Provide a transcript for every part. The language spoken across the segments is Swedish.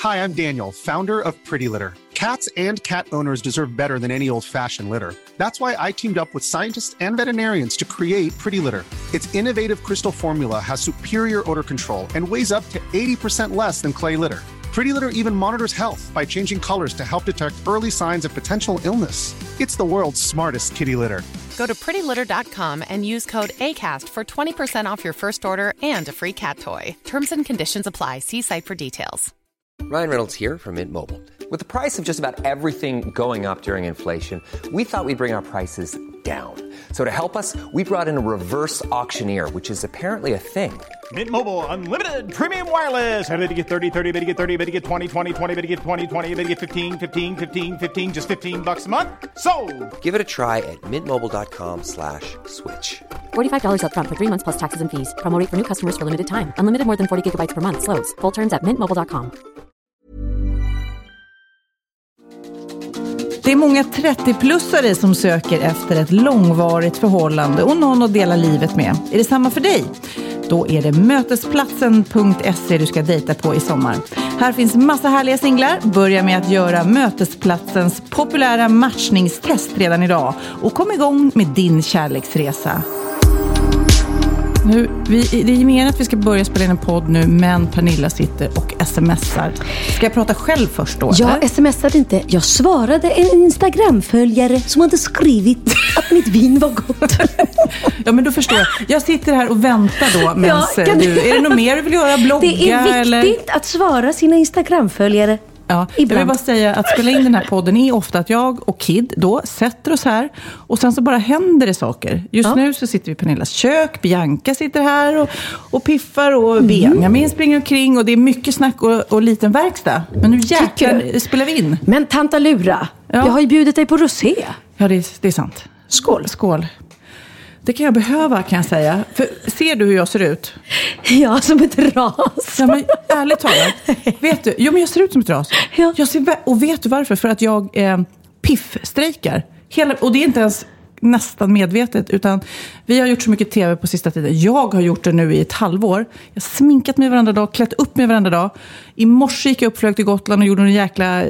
Hi, I'm Daniel, founder of Pretty Litter. Cats and cat owners deserve better than any old-fashioned litter. That's why I teamed up with scientists and veterinarians to create Pretty Litter. Its innovative crystal formula has superior odor control and weighs up to 80% less than clay litter. Pretty Litter even monitors health by changing colors to help detect early signs of potential illness. It's the world's smartest kitty litter. Go to prettylitter.com and use code ACAST for 20% off your first order and a free cat toy. Terms and conditions apply. See site for details. Ryan Reynolds here from Mint Mobile. With the price of just about everything going up during inflation, we thought we'd bring our prices down. So to help us, we brought in a reverse auctioneer, which is apparently a thing. Mint Mobile Unlimited Premium Wireless. How to get 30, 30, bit to get 30, bit to get 20, 20, 20, bit to get 20, 20, bit to get 15, 15, 15, 15, just $15 a month? Sold! Give it a try at mintmobile.com/switch. $45 up front for 3 months plus taxes and fees. Promo rate for new customers for limited time. Unlimited more than 40 gigabytes per month. Slows full terms at mintmobile.com. Det är många 30-plussare som söker efter ett långvarigt förhållande och någon att dela livet med. Är det samma för dig? Då är det mötesplatsen.se du ska dejta på i sommar. Här finns massa härliga singlar. Börja med att göra Mötesplatsens populära matchningstest redan idag. Och kom igång med din kärleksresa. Det är ju meningen att vi ska börja spela in en podd nu, men Pernilla sitter och smsar. Ska jag prata själv först då? Jag smsade inte. Jag svarade en Instagram-följare som hade skrivit att mitt vin var gott. Ja, men då förstår jag. Jag sitter här och väntar då medan är det något mer du vill göra? Blogga? Det är viktigt att svara sina Instagram-följare. Ja, jag vill bara säga att spela in den här podden är ofta att jag och Kid då sätter oss här och sen så bara händer det saker. Just nu så sitter vi i Pernillas kök, Bianca sitter här och piffar och Benjamin springer omkring och det är mycket snack och liten verkstad. Men nu jäklar spelar vi in. Men Tanta Lura, jag har ju bjudit dig på rosé. Ja, det är sant. Skål. Skål. Det kan jag behöva, kan jag säga. För ser du hur jag ser ut? Ja, som ett ras. Ja, men ärligt talat. Vet du? Jo, men jag ser ut som ett ras. Ja. Och vet du varför? För att jag piffstrejkar. Och det är inte ens nästan medvetet. Utan vi har gjort så mycket tv på sista tiden. Jag har gjort det nu i ett halvår. Jag har sminkat mig varenda dag, klätt upp mig varenda dag. I morse gick jag upp, flög till Gotland och gjorde en jäkla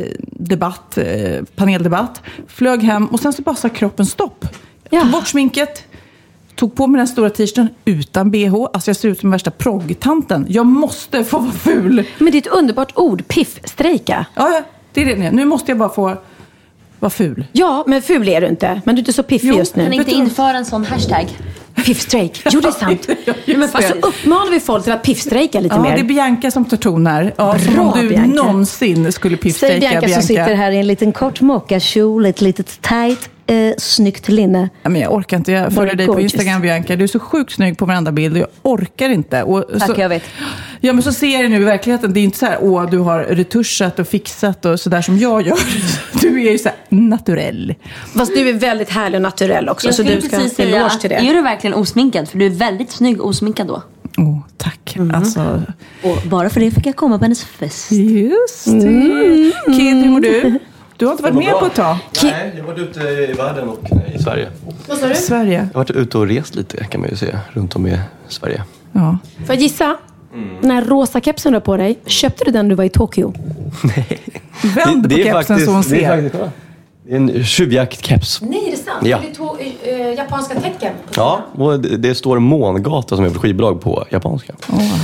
paneldebatt. Flög hem och sen så bara sa kroppen stopp. Jag tog bort sminket. Tog på mig den stora t-shirten utan BH. Alltså jag ser ut som värsta proggtanten. Jag måste få vara ful. Men det är ett underbart ord, piffstrejka. Ja, det är det. Nu måste jag bara få vara ful. Ja, men ful är du inte. Men du är inte så piffig just nu. Kan inte införa en sån hashtag? Piffstrejk. Jo, det är sant. Men alltså uppmanar vi folk till att piffstrejka lite mer. Ja, det är Bianca som tar toner. Ja, bra, om du Bianca någonsin skulle piffstrejka. Säg Bianca som sitter här i en liten kort mockakjol, ett litet tight, snyggt linne. Ja, men jag orkar inte. Jag följer dig på Instagram, Bianca. Du är så sjukt snygg på varenda bild. Jag orkar inte. Tack, jag vet. Ja, men så ser jag nu i verkligheten. Det är inte så här, du har retuschat och fixat och sådär som jag gör. Du är ju så här naturell. Fast du är väldigt härlig och naturell också. Jag så du ska precis säga, till det. är du verkligen osminkad? För du är väldigt snygg osminkad då. Tack. Alltså... Och bara för det fick jag komma på hennes fest. Just det. Kid, hur mår du? Du har inte varit med på ett tag. Nej, jag har varit ute i världen och i Sverige. Vad sa du? Sverige. Jag har varit ute och rest lite, kan man ju säga, runt om i Sverige. Ja. Får jag gissa? Den här rosa kepsen du har på dig, köpte du den du var i Tokyo? Nej. Vänd på kepsen så hon ser. Det är en tjuvjakt-keps. Nej, det är sant. Ja. Det är japanska tecken. Ja, och det står Mångata som är ett skivbolag på japanska.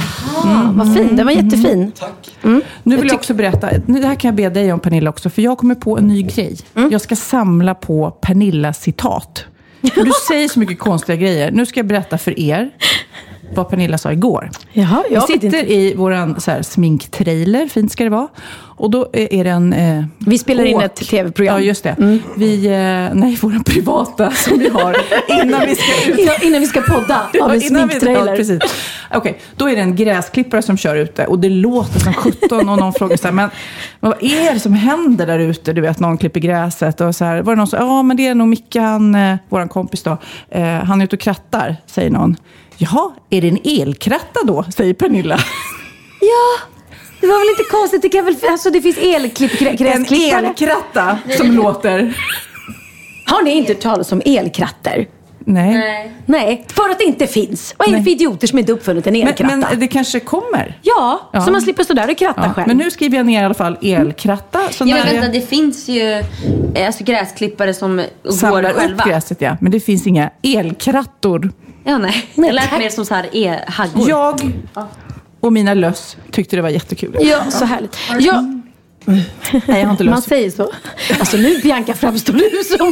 Vad fin, den var jättefin. Tack. Nu vill jag också berätta, det här kan jag be dig om, Pernilla, också. För jag kommer på en ny grej. Jag ska samla på Pernilla-citat. För du säger så mycket konstiga grejer. Nu ska jag berätta för er vad Pernilla sa igår. Jaha, vi sitter i våran så här, sminktrailer, fint ska det vara. Och då är det en... vi spelar in ett tv-program. Ja, just det. Vi, våran privata som vi har innan vi ska ut. Ja, innan vi ska podda av en sminktrailer. Precis. Okej, då är det en gräsklippare som kör ute och det låter som 17 och någon frågar så här, men vad är det som händer där ute? Du vet, någon klipper gräset och så här. Var det någon som men det är nog Micke, våran kompis då. Han är ute och krattar, säger någon. Jaha, är det en elkratta då? Säger Pernilla. Ja, det var väl inte konstigt. Det kan väl, alltså det finns gräsklippare. En elkratta som låter. Har ni inte talat om elkratter? Nej, för att det inte finns. Vad är det för idioter som inte uppfunnit en elkratta? Men det kanske kommer. Ja, så man slipper stå där och kratta själv. Men nu skriver jag ner i alla fall elkratta. Så men vänta, det finns ju gräsklippare som går själva. Upp gräset, ja. Men det finns inga elkrattor. Ja, nej. Jag lät mer som så här haggor. Jag och mina löss tyckte det var jättekul. Ja, så härligt. Nej, jag har inte löss. Man säger så. Alltså nu, Bianca, framstår du som...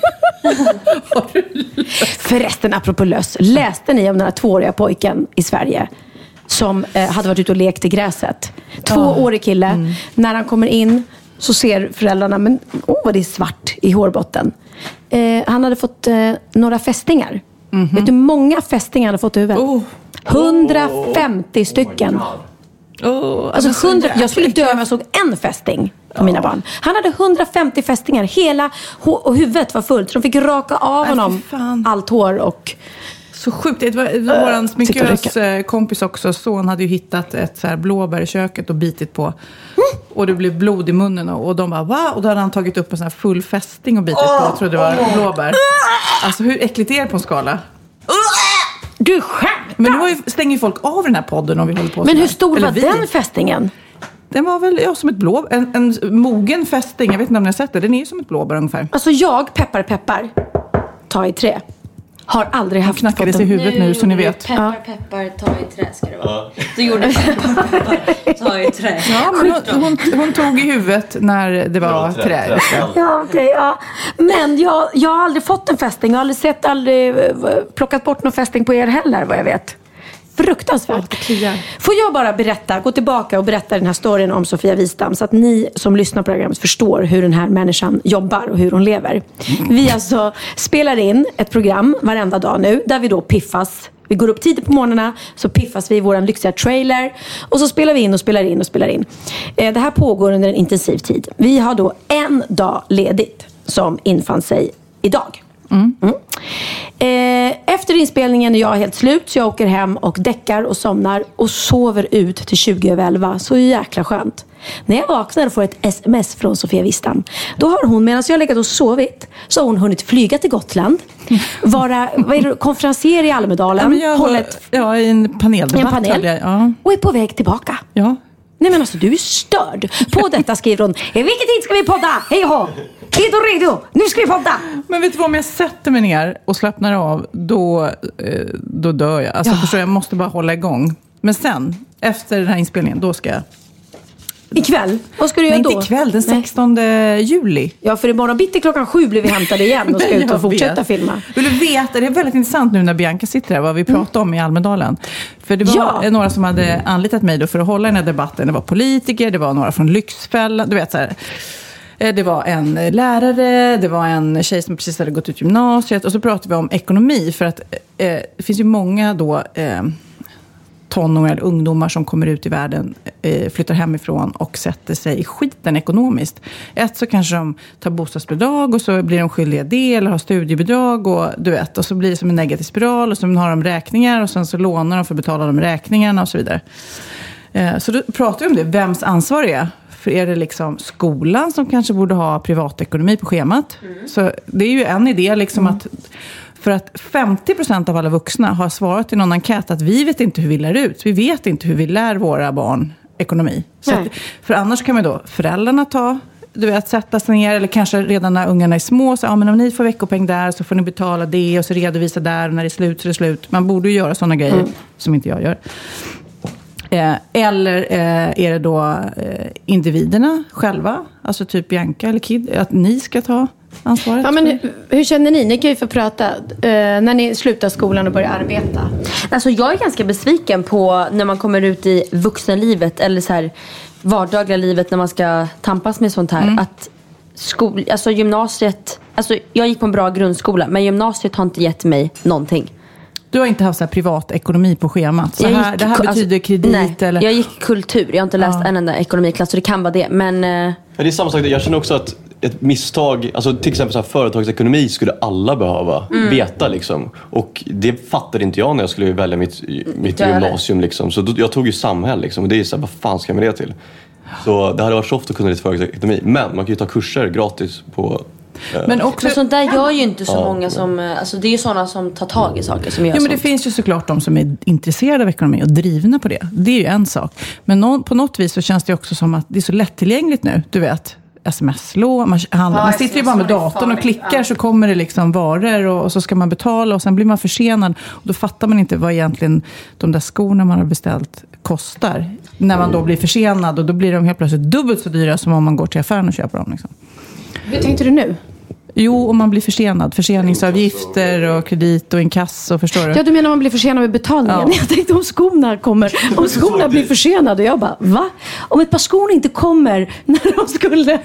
Förresten, apropå löss. Läste ni om den här 2-åriga pojken i Sverige som hade varit ute och lekt i gräset? 2-årig kille. När han kommer in så ser föräldrarna, men vad det är svart i hårbotten. Han hade fått några fästingar. Vet du hur många fästingar han hade fått i huvudet? 150 stycken. Alltså 100, jag skulle dö om jag såg en fästing på mina barn. Han hade 150 fästingar. Hela och huvudet var fullt. Så de fick raka av honom allt hår och... Så sjukt. Det var våran sminkös kompis också. Son hade ju hittat ett så här blåbär i köket och bitit på. Och det blev blod i munnen. Och de bara, va? Och då hade han tagit upp en sån här full fästing och bitit på. Jag trodde det var blåbär. Alltså hur äckligt är det på en skala? Du skämtar! Men nu stänger ju folk av den här podden om vi håller på. Men hur stor var den fästingen? Den var väl som ett blå, en mogen fästing. Jag vet inte om ni har sett det. Den är ju som ett blåbär ungefär. Alltså jag, peppar, ta i trä. Har aldrig haft. Han knackade sig i huvudet nu så ni vet. Peppar, ta i trä ska det vara. Så gjorde peppar, ta i trä. Ja, men hon tog i huvudet när det var trä. Ja, okej, ja. Men jag har aldrig fått en fästing. Jag har aldrig plockat bort någon fästing på er heller, vad jag vet. Fruktansvärt. Får jag bara gå tillbaka och berätta den här storyn om Sofia Wistam så att ni som lyssnar på programmet förstår hur den här människan jobbar och hur hon lever. Vi alltså spelar in ett program varenda dag nu där vi då piffas. Vi går upp tidigt på morgnarna, så piffas vi i våran lyxiga trailer och så spelar vi in och spelar in. Det här pågår under en intensiv tid. Vi har då en dag ledigt som infann sig idag. Efter inspelningen är jag helt slut, så jag åker hem och däckar och somnar och sover ut till 20:11. Så jäkla skönt. När jag vaknar och får ett sms från Sofia Wistam, då har hon, medan jag har legat och sovit, så har hon hunnit flyga till Gotland, vara konferenser i Almedalen, i en paneldebatt. Och är på väg tillbaka. Ja. Nej men alltså, du är störd. På detta skriver hon, i vilken tid ska vi podda? Hej och tid och redo, nu ska vi podda. Men vet du vad, om jag sätter mig ner och slappnar av, då dör jag. Alltså förstår jag, måste bara hålla igång. Men sen, efter den här inspelningen, då ska jag... Ikväll? Vad ska du göra då? Nej, inte ikväll, den 16 juli. Ja, för imorgon bitti 7:00 blir vi hämtade igen och ska ut och fortsätta filma. Vill du veta, det är väldigt intressant nu när Bianca sitter här, vad vi pratar om i Almedalen. För det var några som hade anlitat mig då för att hålla den här debatten. Det var politiker, det var några från Lyxfällan, du vet så här. Det var en lärare, det var en tjej som precis hade gått ut gymnasiet. Och så pratade vi om ekonomi, för att det finns ju många då... tonåringar eller ungdomar som kommer ut i världen, flyttar hemifrån och sätter sig i skiten ekonomiskt. Så kanske de tar bostadsbidrag och så blir de skyldiga det, eller har studiebidrag och du vet, och så blir det som en negativ spiral och så har de räkningar och sen så lånar de för att betala de räkningarna och så vidare. Så då pratar vi om det, vems ansvar det är. För är det liksom skolan som kanske borde ha privatekonomi på schemat? Så det är ju en idé liksom att... För att 50% av alla vuxna har svarat i någon enkät att vi vet inte hur vi lär ut. Vi vet inte hur vi lär våra barn ekonomi. Så att, för annars kan man då föräldrarna sätta sig ner, eller kanske redan när ungarna är små, så men om ni får veckopeng där så får ni betala det och så redovisa där, och när det är slut så är det slut. Man borde ju göra sådana grejer som inte jag gör. Eller är det då individerna själva, alltså typ Bianca eller Kid, att ni ska ta ansvaret? Ja, men hur känner ni? Ni kan ju få prata när ni slutar skolan och börjar arbeta. Alltså jag är ganska besviken på när man kommer ut i vuxenlivet eller så här vardagliga livet, när man ska tampas med sånt här, att alltså gymnasiet, alltså jag gick på en bra grundskola, men gymnasiet har inte gett mig någonting. Du har inte haft så här privatekonomi på schemat. Så här, det här betyder kredit. Nej, eller? Jag gick kultur. Jag har inte läst en enda ekonomiklass, så det kan vara det. Men det är samma sak. Jag känner också att ett misstag, alltså till exempel så här, företagsekonomi skulle alla behöva veta liksom. Och det fattade inte jag när jag skulle välja mitt gymnasium liksom. Så jag tog ju samhäll liksom. Och det är så här, vad fan ska jag med det till? Så det hade varit soft att kunna lite företagsekonomi. Men man kan ju ta kurser gratis på Men sånt där gör ju inte så många som... Alltså det är ju sådana som tar tag i saker som gör men det finns ju såklart de som är intresserade av ekonomi och drivna på det. Det är ju en sak. Men på något vis så känns det också som att det är så lättillgängligt nu. Du vet, sms-lån, man sitter ju bara med datorn och klickar så kommer det liksom varor och så ska man betala och sen blir man försenad. Och då fattar man inte vad egentligen de där skorna man har beställt kostar. När man då blir försenad och då blir de helt plötsligt dubbelt så dyra som om man går till affären och köper dem. Liksom. Hur tänkte du nu? Jo, om man blir försenad. Förseningsavgifter och kredit och inkasso, förstår du? Ja, du menar man blir försenad med betalningen. Ja. Jag tänkte om skorna kommer. Om skorna blir försenade. Och jag bara, va? Om ett par skor inte kommer när de skulle...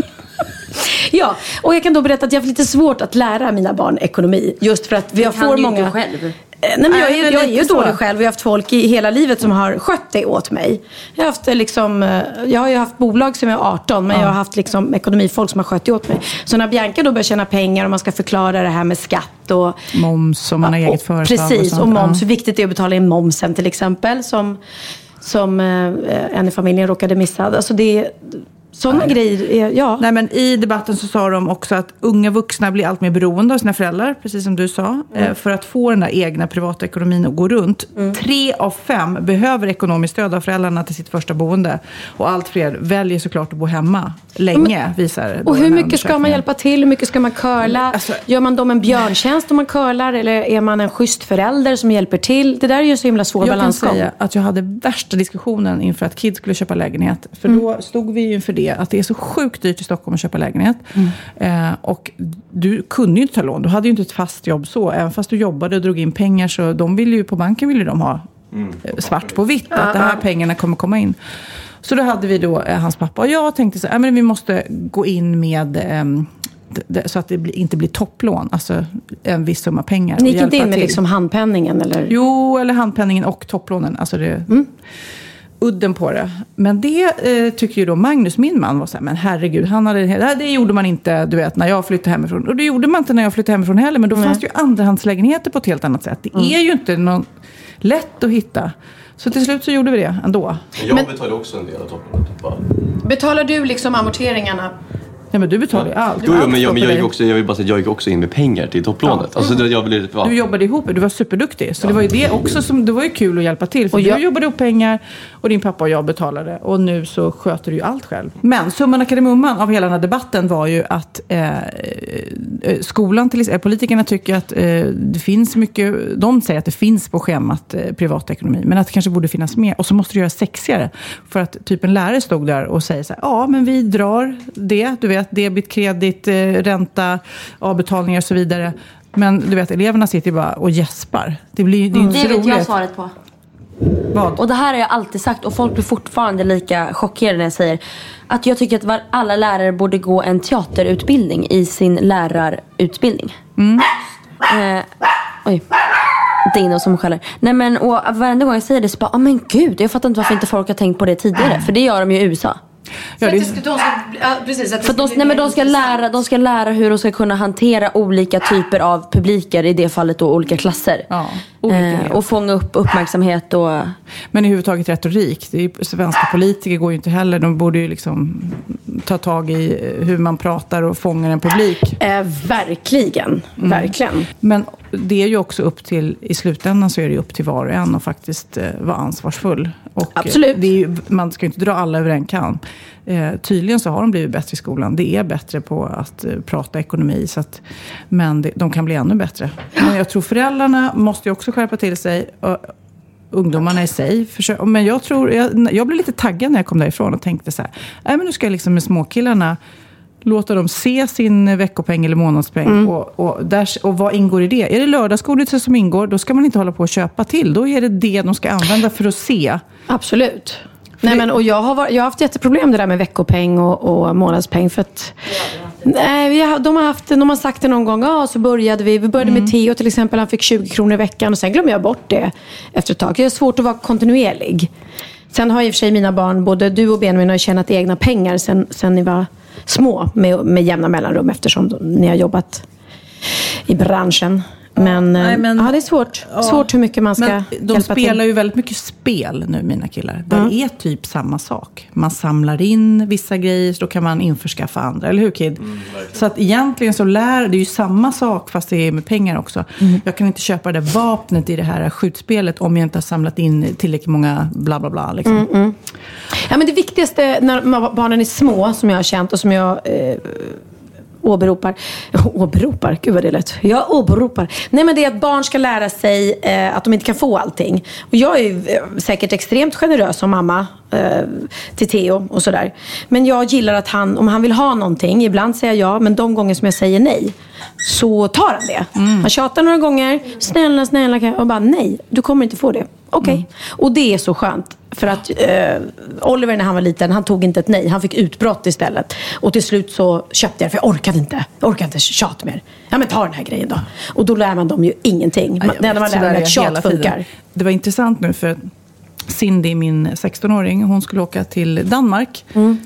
Ja, och jag kan då berätta att jag har lite svårt att lära mina barn ekonomi. Just för att vi får många... Inte själv. Nej, men jag är ju dålig själv. Vi har haft folk i hela livet som har skött det åt mig. Jag har ju haft bolag som är 18, men jag har haft liksom ekonomifolk som har skött det åt mig. Så när Bianca då börjar tjäna pengar och man ska förklara det här med skatt och moms om man har eget företag. Precis, och moms. Hur viktigt det är att betala in momsen till exempel som en i familjen råkade missa. Alltså det sådana grejer, ja. Nej, men i debatten så sa de också att unga vuxna blir allt mer beroende av sina föräldrar, precis som du sa, för att få den där egna privata ekonomin att gå runt. 3 av 5 behöver ekonomiskt stöd av föräldrarna till sitt första boende. Och allt fler väljer såklart att bo hemma länge, visar. Och hur mycket ska man hjälpa till? Hur mycket ska man curla? Alltså, gör man dem en björntjänst om man curlar? Eller är man en schysst förälder som hjälper till? Det där är ju så himla svår balansgång. Jag kan säga att jag hade värsta diskussionen inför att kids skulle köpa lägenhet. För då stod vi ju inför det att det är så sjukt dyrt i Stockholm att köpa lägenhet. Och du kunde ju inte ta lån. Du hade ju inte ett fast jobb så. Även fast du jobbade och drog in pengar så de ville ju på banken ville de ha svart på vitt att de här pengarna kommer komma in. Så då hade vi då hans pappa och jag tänkte så men vi måste gå in med så att det inte blir topplån, alltså en viss summa pengar. Ni gick inte in med liksom handpenningen eller? Jo, eller handpenningen och topplånen, alltså det udden på det. Men det tycker ju då Magnus, min man, var så här, men herregud, det gjorde man inte, du vet, när jag flyttade hemifrån. Och det gjorde man inte när jag flyttade hemifrån heller, men då fanns det ju andrahandslägenheter på ett helt annat sätt. Det är ju inte någon lätt att hitta. Så till slut så gjorde vi det ändå. Jag betalade också en del av topplånet. Betalar du liksom amorteringarna? Ja, men du betalar ju allt. Jo, men jag vill bara säga att jag gick också in med pengar till topplånet. Ja. Alltså, du jobbade ihop, du var superduktig. Så det var ju det också som, det var ju kul att hjälpa till. För du jobbade ihop pengar och din pappa och jag betalade. Och nu så sköter du ju allt själv. Men summan och kardemumman av hela den här debatten var ju att skolan, politikerna tycker att det finns mycket, de säger att det finns på schemat privatekonomi. Men att det kanske borde finnas mer. Och så måste du göra sexigare. För att typ en lärare stod där och säger så här, ja men vi drar det, du vet, debit, kredit, ränta, avbetalningar och så vidare. Men du vet, eleverna sitter bara och gäspar. Det är inte så roligt. Det vet jag svaret på. Vad? Och det här har jag alltid sagt, och folk blir fortfarande lika chockerade när jag säger att jag tycker att alla lärare borde gå en teaterutbildning i sin lärarutbildning. Oj. Det är inom som skäller. Nej, men och varenda gång jag säger det så bara, men gud, jag fattar inte varför inte folk har tänkt på det tidigare. För det gör de ju i USA. Ja, de ska lära hur de ska kunna hantera olika typer av publiker, i det fallet då olika klasser. Ja, och fånga upp uppmärksamhet och... Men i huvudtaget retorik. Svenska politiker går ju inte heller. De borde ju liksom ta tag i hur man pratar och fångar en publik. Verkligen. Men det är ju också upp till, i slutändan så är det ju upp till var och en och faktiskt vara ansvarsfull. Och absolut. Det är ju, man ska ju inte dra alla över en kam. Tydligen så har de blivit bättre i skolan. Det är bättre på att prata ekonomi. Så att, men de kan bli ännu bättre. Men jag tror föräldrarna måste ju också skärpa till sig. Ungdomarna i sig. Men jag tror, jag blev lite taggad när jag kom därifrån och tänkte så här. Men nu ska jag liksom med småkillarna låta dem se sin veckopeng eller månadspeng. Och vad ingår i det? Är det lördagsgodis som ingår, då ska man inte hålla på att köpa till. Då är det de ska använda för att se. Absolut. Nej, men, och jag har haft jätteproblem det där med veckopeng och månadspeng. För att, de har sagt det någon gång. Så började vi började med Theo till exempel. Han fick 20 kronor i veckan. Och sen glömde jag bort det efter ett tag. Det är svårt att vara kontinuerlig. Sen har i och för sig mina barn, både du och Benjamin, har tjänat egna pengar sen ni var små med jämna mellanrum, eftersom ni har jobbat i branschen. Men det är svårt. Svårt hur mycket man ska hjälpa till. De spelar ju väldigt mycket spel nu, mina killar. Det är typ samma sak. Man samlar in vissa grejer, så då kan man införskaffa andra. Eller hur, Kid? Så att egentligen så lär det ju samma sak, fast det är med pengar också. Jag kan inte köpa det vapnet i det här skjutspelet om jag inte har samlat in tillräckligt många bla bla bla. Liksom. Ja, men det viktigaste när barnen är små, som jag har känt och som jag åberopar. Gud vad det lät. Jag åberopar. Nej, men det är att barn ska lära sig att de inte kan få allting. Och jag är ju säkert extremt generös som mamma till Theo och sådär. Men jag gillar att om han vill ha någonting, ibland säger jag ja, men de gånger som jag säger nej, så tar han det. Han tjatar några gånger, snälla, och bara nej, du kommer inte få det. Okej. Och det är så skönt. För att Oliver när han var liten, han tog inte ett nej. Han fick utbrott istället. Och till slut så köpte jag det, för jag orkade inte tjat mer. Ja, men ta den här grejen då. Och då lär man dem ju ingenting. Det enda man lär är att tjat funkar. Det var intressant nu, för Cindy, min 16-åring, hon skulle åka till Danmark.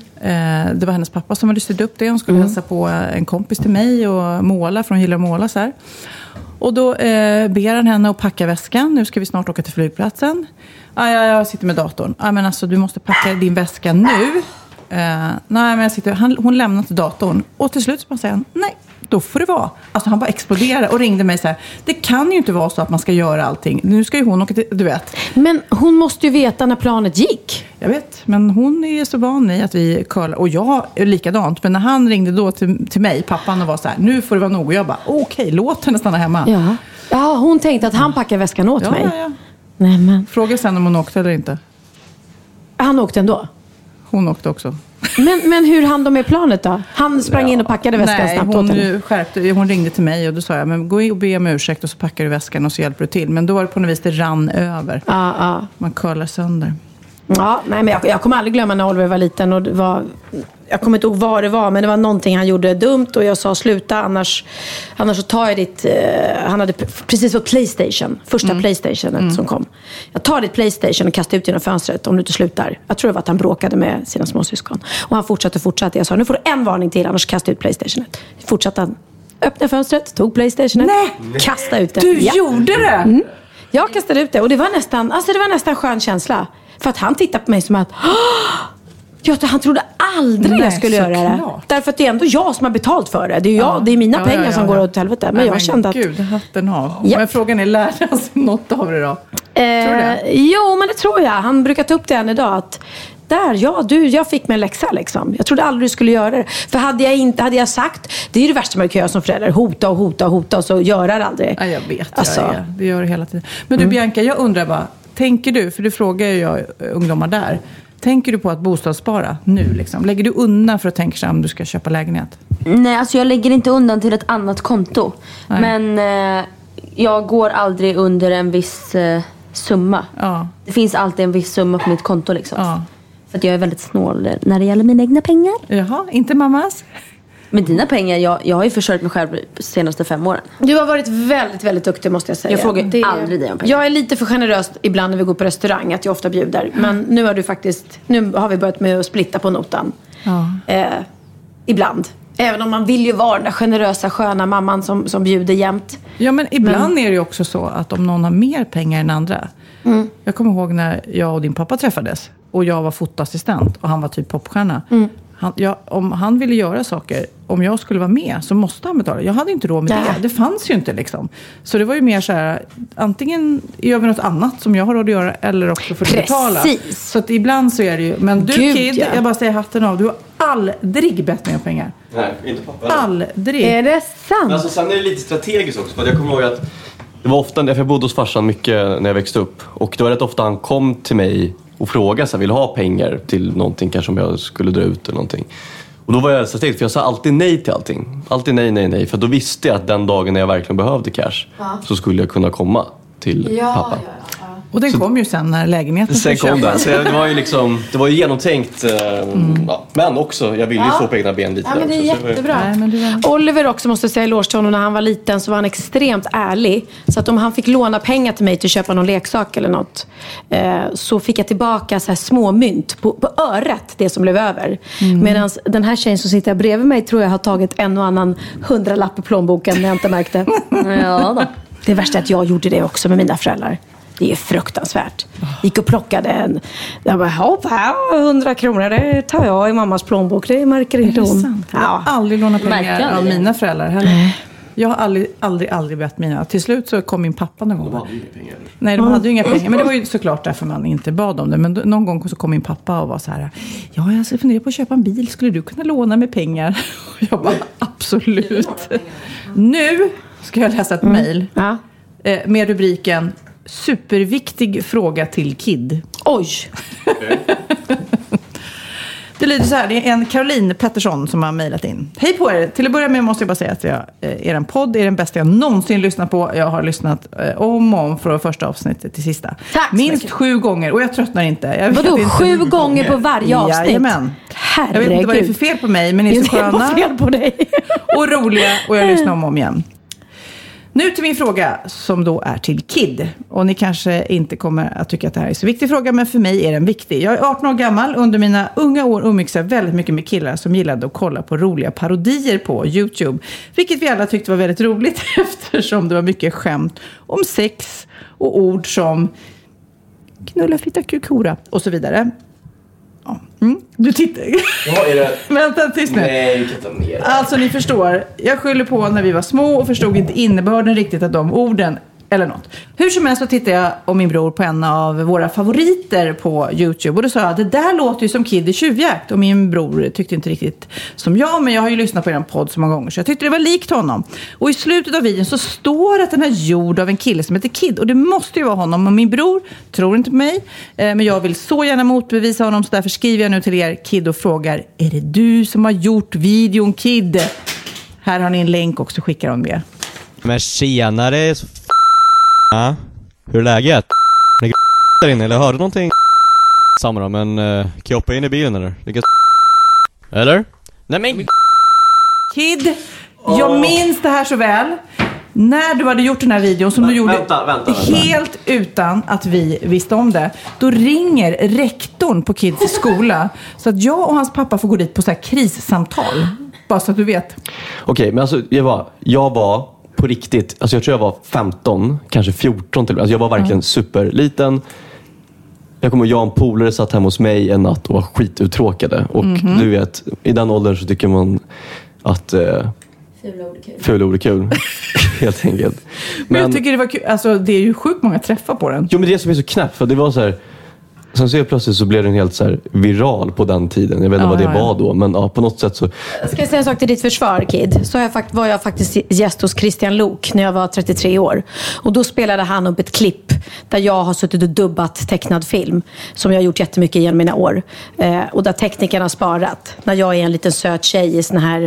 Det var hennes pappa som hade styrt upp det. Hon skulle hälsa på en kompis till mig och måla, för hon gillar att måla så här. Och då ber han henne att packa väskan. Nu ska vi snart åka till flygplatsen. Jag sitter med datorn. Men alltså, du måste packa din väska nu. Nej, men hon lämnar inte datorn. Och till slut så säger han, nej, då får det vara. Alltså han bara exploderade och ringde mig så här. Det kan ju inte vara så att man ska göra allting. Nu ska ju hon åka till, du vet. Men hon måste ju veta när planet gick. Jag vet, men hon är så van i att vi kollar. Och jag är likadant. Men när han ringde då till mig, pappan, och var så här, nu får det vara nog. Och jag bara, okej, låt henne stanna hemma. Ja, hon tänkte att han packar väskan åt mig. Ja. Nej, men. Fråga sen om hon åkte eller inte. Han åkte ändå? Hon åkte också. Men hur hann de med planet då? Han sprang in och packade väskan snabbt åt henne. Hon ringde till mig och då sa jag, men gå in och be om ursäkt och så packar du väskan och så hjälper du till. Men då var det på något vis, det rann över. Man curlar sönder. Ja, nej, men jag kommer aldrig glömma när Oliver var liten och det var, jag kommer inte ihåg vad det var, men det var någonting han gjorde dumt och jag sa sluta, annars så tar jag ditt, han hade precis fått PlayStation, första PlayStationet som kom. Jag tar ditt PlayStation och kastar ut genom fönstret om du inte slutar. Jag tror det var att han bråkade med sina småsyskon och han fortsatte. Jag sa, nu får du en varning till, annars kasta ut PlayStationet. Fortsatte han, öppna fönstret, tog PlayStationet, kasta ut det. Du gjorde det? Jag kastade ut det och det var nästan skön känsla. För att han tittade på mig som att han trodde aldrig jag skulle göra det. Därför att det är ändå jag som har betalt för det. Det är det är mina pengar som går åt helvete. Men jag kände att... Gud, hatten av. Men frågan är, lärde han sig något av det då? Tror du det? Jo, men det tror jag. Han brukar ta upp det än idag att jag fick mig en läxa liksom. Jag trodde aldrig du skulle göra det. För hade jag sagt, det är det värsta man kan göra som förälder. Hota och så gör det aldrig. Ja, jag vet. Alltså. Det gör det hela tiden. Men du Bianca, jag undrar bara, tänker du, för du frågar ju jag ungdomar där, tänker du på att bostadsspara nu liksom? Lägger du undan för att tänka sig om du ska köpa lägenhet? Nej, alltså jag lägger inte undan till ett annat konto. Nej. Men jag går aldrig under en viss summa. Ja. Det finns alltid en viss summa på mitt konto liksom. Ja. För att jag är väldigt snål när det gäller mina egna pengar. Jaha, inte mammas? Med dina pengar, jag har ju försörjt mig själv de senaste 5 åren. Du har varit väldigt, väldigt duktig, måste jag säga. Jag frågar aldrig dig om pengar. Jag är lite för generös ibland när vi går på restaurang, att jag ofta bjuder. Men nu har vi börjat med att splitta på notan. Ja. Ibland. Även om man vill ju vara den där generösa, sköna mamman som bjuder jämt. Ja, men ibland är det ju också så att om någon har mer pengar än andra. Jag kommer ihåg när jag och din pappa träffades. Och jag var fotoassistent och han var typ popstjärna. Om han ville göra saker, om jag skulle vara med, så måste han betala. Jag hade inte råd med det. Det fanns ju inte liksom. Så det var ju mer så här, antingen gör vi något annat som jag har råd att göra, eller också för att betala. Så att ibland så är det ju. Men du Kid, jag bara säger hatten av. Du har aldrig bett mig om pengar. Nej, inte pappa. Aldrig. Är det sant? Men alltså, sen är det lite strategiskt också. För jag kommer ihåg att det var ofta, för jag bodde hos farsan mycket när jag växte upp. Och det var rätt ofta han kom till mig och frågade så här, vill ha pengar till någonting, kanske om jag skulle dra ut eller någonting. Och då var jag strategisk, för jag sa alltid nej till allting. Alltid nej. För då visste jag att den dagen när jag verkligen behövde cash så skulle jag kunna komma till pappa. Och den kom ju sen när lägenheten sen kom den. Så det var ju liksom, det var ju genomtänkt. Men också, jag ville ju stå på egna ben lite. Ja, men det är jättebra. Oliver också, måste säga, eloge till honom, när han var liten så var han extremt ärlig. Så att om han fick låna pengar till mig till att köpa någon leksak eller något, så fick jag tillbaka så här små mynt på öret, det som blev över. Medan den här tjejen som sitter bredvid mig tror jag har tagit en och annan 100-lapp i plånboken när jag inte märkte. Ja då. Det värsta är att jag gjorde det också med mina föräldrar. Det är fruktansvärt. Gick och plockade jag bara, hopp här, 100 kronor, det tar jag i mammas plånbok. Det märker inte hon. Jag har aldrig lånat pengar av mina föräldrar heller. Jag har aldrig bett mina. Till slut så kom min pappa någon gång. De hade ju inga pengar. Nej, de hade ju inga pengar. Men det var ju såklart därför man inte bad om det. Men någon gång så kom min pappa och var så här: ja, jag ska fundera på att köpa en bil. Skulle du kunna låna mig pengar? Och jag bara, absolut. Nu ska jag läsa ett mejl med rubriken superviktig fråga till Kid. Oj! Det lyder så här, det är en Caroline Pettersson som har mejlat in. Hej på er! Till att börja med måste jag bara säga att er podd är den bästa jag någonsin lyssnat på. Jag har lyssnat om från första avsnittet till sista. Tack, minst 7 gånger och jag tröttnar inte. Vadå, 7 gånger på varje avsnitt? Jajamän. Herregud. Jag vet inte vad det är för fel på mig, men ni är så sköna. Det är fel på dig. Och roliga, och jag lyssnar om igen. Nu till min fråga som då är till Kid. Och ni kanske inte kommer att tycka att det här är så viktig fråga, men för mig är den viktig. Jag är 18 år gammal. Under mina unga år umgicks jag väldigt mycket med killar som gillade att kolla på roliga parodier på YouTube. Vilket vi alla tyckte var väldigt roligt eftersom det var mycket skämt om sex och ord som knulla, fitta, kukora och så vidare. Ja. Du tittar. Ja, är det... Vänta, tyst nu. Nej, vi kan ta mer. Alltså, ni förstår. Jag skyller på när vi var små och förstod inte innebörden riktigt av de orden. Eller något. Hur som helst så tittade jag och min bror på en av våra favoriter på YouTube. Och då sa jag, det där låter ju som Kid i tjuvjakt. Och min bror tyckte inte riktigt som jag. Men jag har ju lyssnat på er podd så många gånger. Så jag tyckte det var likt honom. Och i slutet av videon så står det att den är gjord av en kille som heter Kid. Och det måste ju vara honom. Och min bror tror inte på mig. Men jag vill så gärna motbevisa honom. Så därför skriver jag nu till er, Kid, och frågar, är det du som har gjort videon, Kid? Här har ni en länk också, skickar hon med. Men tjenare. Ja, hur är läget? Ni där inne, eller hörde någonting? Samma då, men kan jag hoppa in i bilen eller? Eller? Nej men... Kid, jag minns det här så väl. När du hade gjort den här videon som du gjorde vänta. helt utan att vi visste om det. Då ringer rektorn på Kids skola. Så att jag och hans pappa får gå dit på så här krissamtal. Bara så att du vet. Okej, men alltså jag var på riktigt, alltså jag tror jag var 15, kanske 14 till. Alltså jag var verkligen superliten. Jag kommer ihåg, jag och en polare satt hemma hos mig en natt och var skituttråkade. Och du vet, i den åldern så tycker man att fula ord är kul. Helt enkelt. Men jag tycker det var kul. Alltså det är ju sjukt många träffar på den. Jo, men det som är så knäpp, för det var så här. Sen så plötsligt så blev den helt så här viral på den tiden. Jag vet inte vad det var då, men på något sätt så... Ska jag säga en sak till ditt försvar, Kid? Så var jag faktiskt gäst hos Christian Lok när jag var 33 år. Och då spelade han upp ett klipp där jag har suttit och dubbat tecknad film. Som jag har gjort jättemycket genom mina år. Och där teknikerna har sparat. När jag är en liten söt tjej i sån här...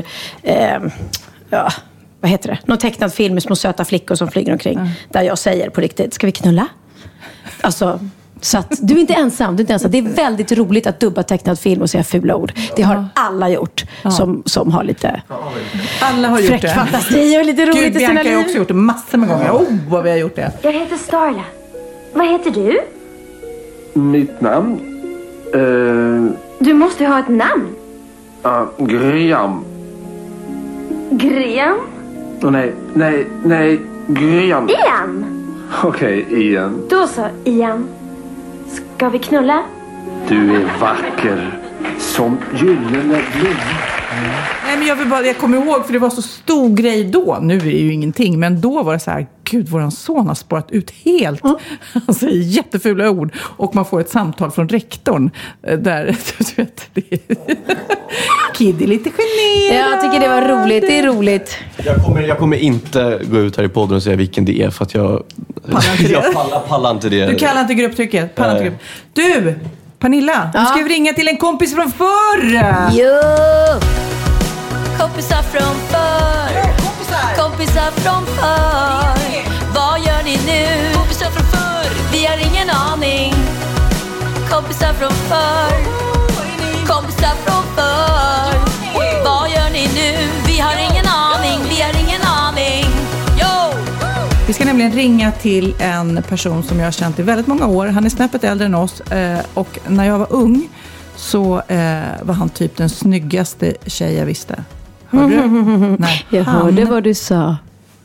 vad heter det? Någon tecknad film med små söta flickor som flyger omkring. Där jag säger på riktigt, ska vi knulla? Alltså... Så att du är inte ensam, Det är väldigt roligt att dubba tecknad film och säga fula ord. Det har alla gjort som har lite alla har gjort det. Fantasi och lite roligt. Gud, i sina Bianca har också gjort det massor med gånger. Vad vi har gjort det. Jag heter Starla. Vad heter du? Mitt namn? Du måste ju ha ett namn. Graham. Graham? Nej, Graham. Ian? Okej, Ian. Då så, Ian. Ska vi knulla? Du är vacker som gyllene blom. Nej, men jag kommer ihåg, för det var så stor grej då. Nu är det ju ingenting, men då var det så här, gud, våran son har spårat ut helt. Han säger jättefula ord och man får ett samtal från rektorn där, du vet, Kid är lite generad. Jag tycker det var roligt, det är roligt. Jag kommer inte gå ut här i podden och säga vilken det är, för att jag pallar inte det. Du kallar inte grupptrycket. Du, Pernilla, nu ska vi ringa till en kompis från förr. Jo! Kompisar från förr. Kompisar från förr. Vad gör ni nu? Kompisar från förr. Vi har ingen aning. Kompisar från förr. Kompisar från förr. Vad gör ni nu? Vi har ingen aning. Vi har ingen aning. Jo! Vi ska nämligen ringa till en person som jag har känt i väldigt många år. Han är snäppet äldre än oss. Och när jag var ung så var han typ den snyggaste tjej jag visste. Hörde du? Nej. Jag hörde vad du sa.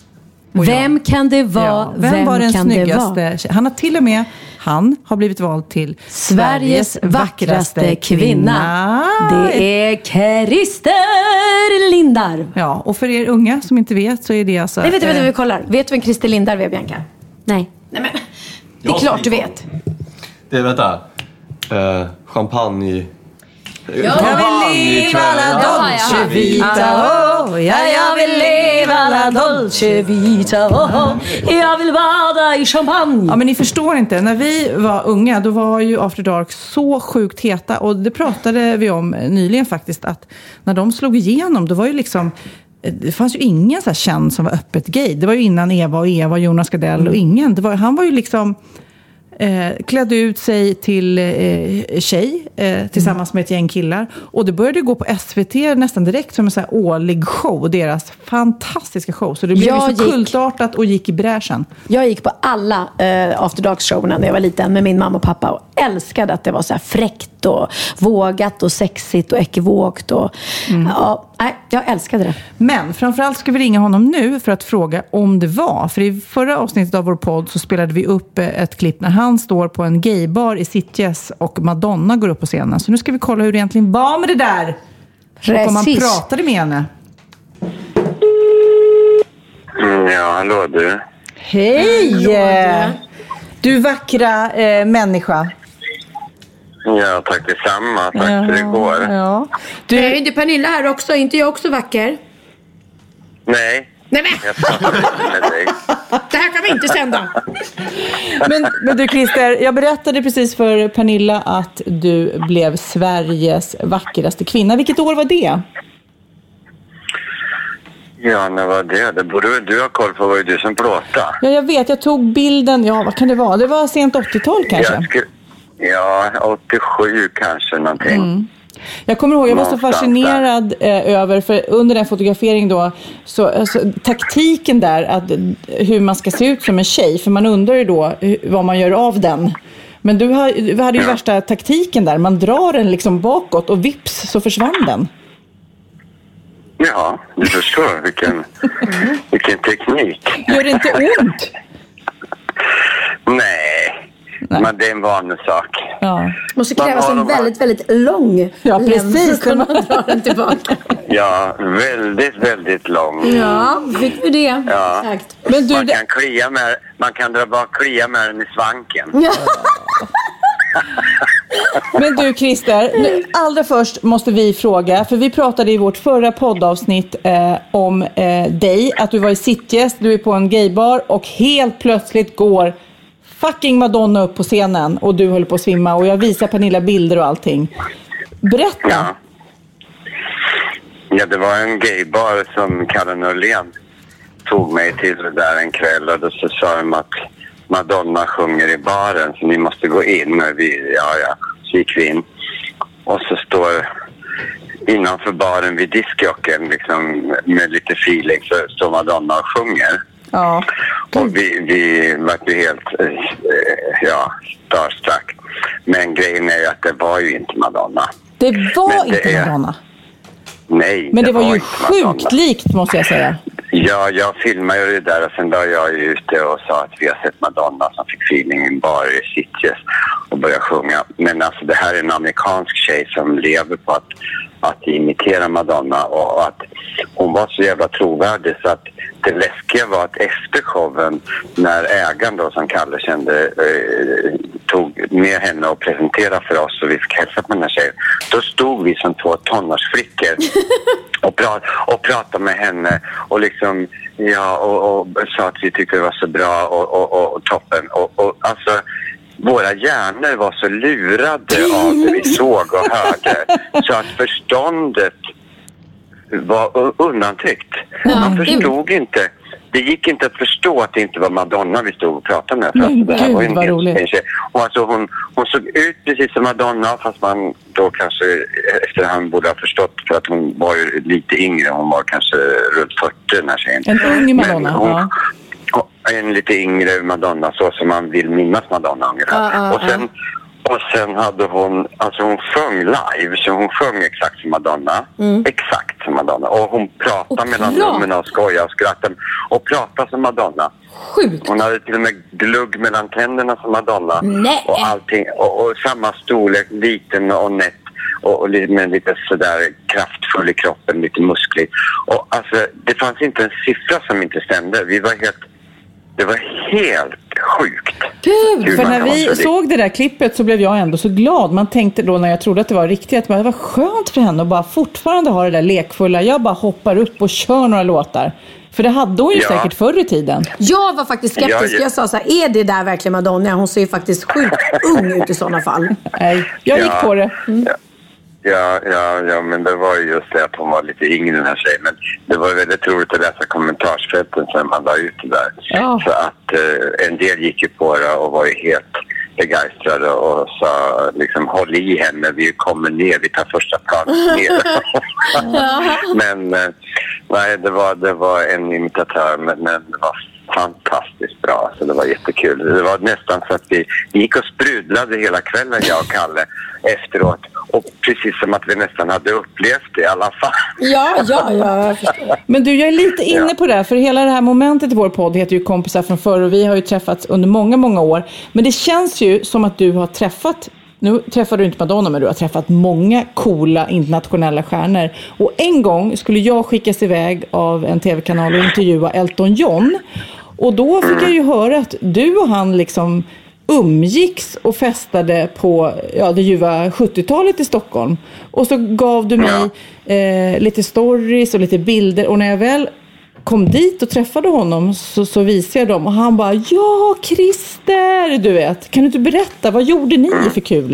Vem kan det vara? Ja, vem var den snyggaste? Han har blivit vald till Sveriges vackraste kvinna. Det är Christer Lindarw. Ja, och för er unga som inte vet så är det alltså... Nej, vet du, vi kollar. Vet du vem Christer Lindarw är, Bianca? Nej. Nej, men det är klart du vet. Det är, vänta. Champagne... Jag vill leva la dolce vita, oh. Ja, jag vill leva la dolce vita, oh. Jag vill bada i champagne. Ja, men ni förstår inte. När vi var unga, då var ju After Dark så sjukt heta. Och det pratade vi om nyligen faktiskt. Att när de slog igenom, då var ju liksom... Det fanns ju ingen så här känd som var öppet gay. Det var ju innan Eva, Jonas Gardell och ingen. Han var ju liksom... klädde ut sig till tjej tillsammans med ett gäng killar. Och det började gå på SVT nästan direkt som en så här årlig show. Deras fantastiska show. Så det blev så kultartat och gick i bräschen. Jag gick på alla After Dark-showerna när jag var liten med min mamma och pappa. Och älskade att det var så här fräckt och vågat och sexigt och ekivokt. Och, jag älskade det. Men framförallt ska vi ringa honom nu för att fråga om det var. För i förra avsnittet av vår podd så spelade vi upp ett klipp när han står på en gaybar i Sitges och Madonna går upp på scenen. Så nu ska vi kolla hur det egentligen var med det där. Precis. Och om man pratade med henne. Ja, hallå du. Hej! Du vackra människa. Ja, tack detsamma. Tack för igår. Ja. Du är inte Pernilla här också? Inte jag också vacker? Nej. Nej, men. Jag pratar med dig. Det här kan vi inte sända. Men du Christer, jag berättade precis för Pernilla att du blev Sveriges vackraste kvinna. Vilket år var det? Ja, när var det? Det borde väl du ha koll på, var ju du som plåtade. Ja, jag vet. Jag tog bilden. Ja, vad kan det vara? Det var sent 80-tal kanske? Ja, 87 kanske någonting. Mm. Jag kommer ihåg, jag var så fascinerad över, för under den fotografering då, så alltså, taktiken där, att, hur man ska se ut som en tjej, för man undrar ju då vad man gör av den. Men du hade ju värsta taktiken där, man drar den liksom bakåt och vips så försvann den. Ja, du förstår vilken teknik. Gör det inte ont? Nej. Men det är en vanlig sak. Ja. Måste krävas en väldigt, väldigt lång. Ja, precis. När man drar den tillbaka. Ja, väldigt, väldigt lång. Ja, fick vi det. Ja. Exakt. Men du, man kan dra bak klia med den i svanken. Ja. Men du Christer, allra först måste vi fråga, för vi pratade i vårt förra poddavsnitt om dig, att du var i Sitges, du är på en gaybar och helt plötsligt går fucking Madonna upp på scenen och du håller på att svimma och jag visar Pernilla bilder och allting. Berätta. Ja, det var en gaybar som Kalle Norlén tog mig till där en kväll och då så sa de att Madonna sjunger i baren så ni måste gå in. Och så gick vi in. Och så står innanför baren vid diskjocken liksom, med lite feeling så står Madonna och sjunger. Ja. Och vi var ju helt starstruck. Men grejen är ju att det var ju inte Madonna. Det var inte Madonna? Nej. Men det var ju sjukt likt måste jag säga. Ja, jag filmade ju det där och sen var jag ju ute och sa att vi har sett Madonna som fick feeling i en bar i Sitges och började sjunga. Men alltså det här är en amerikansk tjej som lever på att imitera Madonna och att hon var så jävla trovärdig så att det läskiga var att efter showen när ägaren då som Kalle kände tog med henne och presenterade för oss och vi fick hälsa på den här tjejen. Då stod vi som 2 tonårsflickor och pratade med henne och liksom och sa att vi tyckte det var så bra och toppen och alltså våra hjärnor var så lurade av det vi såg och hörde så att förståndet var undantryckt. Man förstod inte. Det gick inte att förstå att det inte var Madonna vi stod och pratade med. För men det här gud, var en vad roligt. Och alltså hon såg ut precis som Madonna fast man då kanske efterhand borde ha förstått för att hon var ju lite yngre. Hon var kanske runt 40 den här tjejen. En ung Madonna, en lite yngre Madonna så som man vill minnas Madonna ungefär. Och sen hade hon sjöng live så hon sjöng exakt som Madonna. Exakt. som Madonna. Och hon pratade mellan numren och skojade och skrattade. Och pratade som Madonna. Sjukt. Hon hade till och med glugg mellan tänderna som Madonna. Nej. Och allting. Och samma storlek, liten och nätt. Och med lite sådär kraftfull i kroppen, lite musklig. Och alltså, det fanns inte en siffra som inte stämde. Det var helt sjukt. Gud, för när vi såg det där klippet så blev jag ändå så glad. Man tänkte då när jag trodde att det var riktigt att det var skönt för henne att bara fortfarande ha det där lekfulla. Jag bara hoppar upp och kör några låtar. För det hade hon ju säkert förr i tiden. Jag var faktiskt skeptisk. Jag sa så här, är det där verkligen Madonna? Hon ser ju faktiskt sjukt ung ut i sådana fall. Nej, jag gick på det. Ja, men det var ju just det att hon var lite yngre den här tjejen. Men det var väldigt roligt att läsa kommentarsfälten sen man la ut det där. Ja. Så att en del gick ju på det och var ju helt begeistrade och sa liksom håll i henne, vi kommer ner, vi tar första planet ner. Men nej, det var en imitatör, men det var fantastiskt bra, så det var jättekul. Det var nästan så att vi gick och sprudlade hela kvällen, jag och Kalle, efteråt. Och precis som att vi nästan hade upplevt det i alla fall. Ja, jag förstår. Men du, jag är lite inne på det här, för hela det här momentet i vår podd heter ju Kompisar från förr och vi har ju träffats under många, många år. Men det känns ju som att du har träffat, nu träffar du inte Madonna, men du har träffat många coola internationella stjärnor. Och en gång skulle jag skickas iväg av en tv-kanal och intervjua Elton John. Och då fick jag ju höra att du och han liksom umgicks och festade på det ljuva 70-talet i Stockholm. Och så gav du mig lite stories och lite bilder. Och när jag väl kom dit och träffade honom så visade jag dem. Och han bara, ja Christer, du vet. Kan du inte berätta, vad gjorde ni för kul?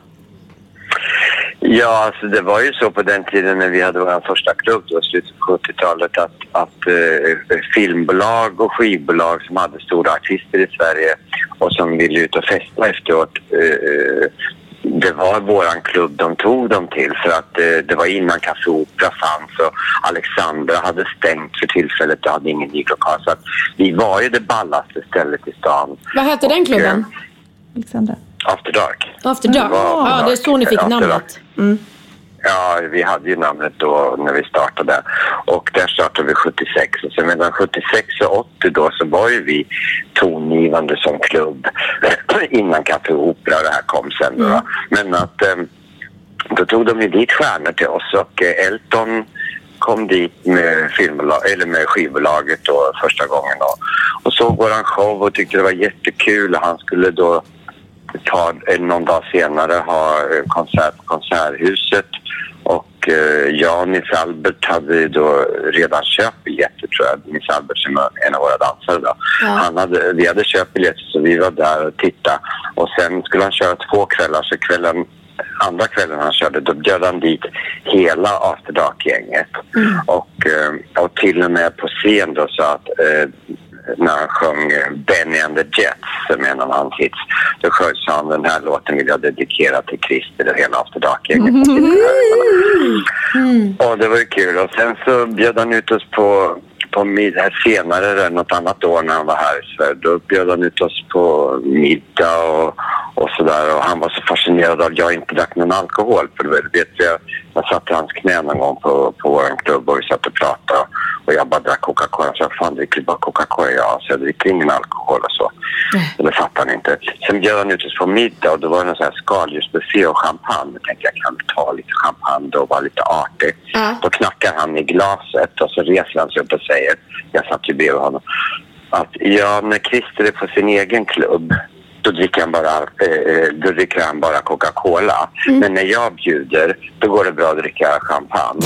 Ja, alltså det var ju så på den tiden när vi hade vår första klubb då, slutet på 70-talet, att filmbolag och skivbolag som hade stora artister i Sverige och som ville ut och festa efteråt, det var våran klubb de tog dem till, för att det var innan Café Opera fanns och Alexandra hade stängt för tillfället, det hade ingen giglokal, så att vi var ju det ballaste stället i stan. Vad hette den klubben? Alexandra. After Dark. After Dark. Ja, det är så ni fick namnet. Mm. Ja, vi hade ju namnet då när vi startade. Och där startade vi 76. Och sen mellan 76 och 80 då så var ju vi tongivande som klubb innan Café Opera och det här kom sen. Mm. Men att då tog de ju dit stjärnor till oss och Elton kom dit med filmbolag, eller med skivbolaget då första gången då. Och såg våran show och tyckte det var jättekul. Han skulle då någon dag senare ha konsert på Konserthuset och jag och Nils Albert hade då redan köpt biljetter, tror jag. Nils Albert som är en av våra dansare då. Ja. Vi hade köpt biljetter så vi var där och tittade och sen skulle han köra 2 kvällar, så andra kvällen han körde, då bjöd han dit hela After Dark-gänget. Och till och med på scen då så att när han sjöng Benny and the Jets, som en av hans hits, då sa han, den här låten vill jag dedikera till Christer och hela After Dark-gänget. Och det var ju kul. Och sen så bjöd han ut oss på middag senare, något annat år när han var här i Sverige. Då bjöd han ut oss på middag och sådär. Och han var så fascinerad av att jag inte drack någon alkohol. För det vet jag satt i hans knä någon gång på vår klubb och vi satt och pratade. Och jag bara drack Coca-Cola. Så jag fan, dricker bara Coca-Cola. Ja, så jag dricker ingen alkohol och så. Och det fattade han inte. Sen bjöd han ut oss på middag och då var det en sån här skaldjursbuffé och champagne. Jag tänkte jag kan ta lite champagne då och vara lite artig. Då knackar han i glaset och så reser han sig upp och säger, jag satt ju bredvid honom, att när Christer är på sin egen klubb då dricker han bara Coca-Cola. Men när jag bjuder, då går det bra att dricka champagne.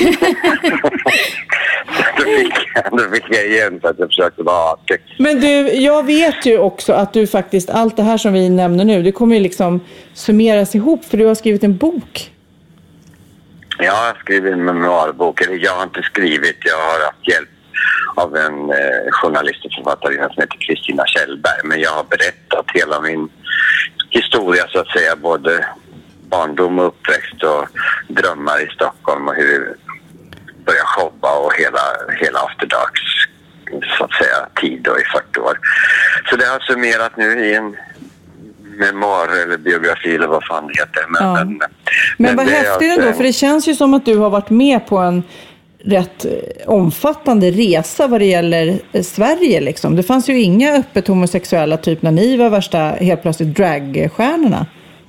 då fick jag igen för att jag försökte vara artig. Men du, jag vet ju också att du faktiskt, allt det här som vi nämner nu, det kommer ju liksom summeras ihop, för du har skrivit en bok. Jag har skrivit en memoarbok, eller jag har inte skrivit, jag har haft hjälp av en journalist och författare som heter Kristina Kjellberg. Men jag har berättat hela min historia så att säga, både barndom och uppväxt och drömmar i Stockholm och hur jag började jobba och hela After Darks så att säga tid då i 40 år. Så det har summerat nu i en memoar eller biografi eller vad fan det heter. Men vad häftigt ändå, för det känns ju som att du har varit med på en rätt omfattande resa vad det gäller Sverige liksom. Det fanns ju inga öppet homosexuella typ när ni var värsta helt plötsligt dragstjärnorna.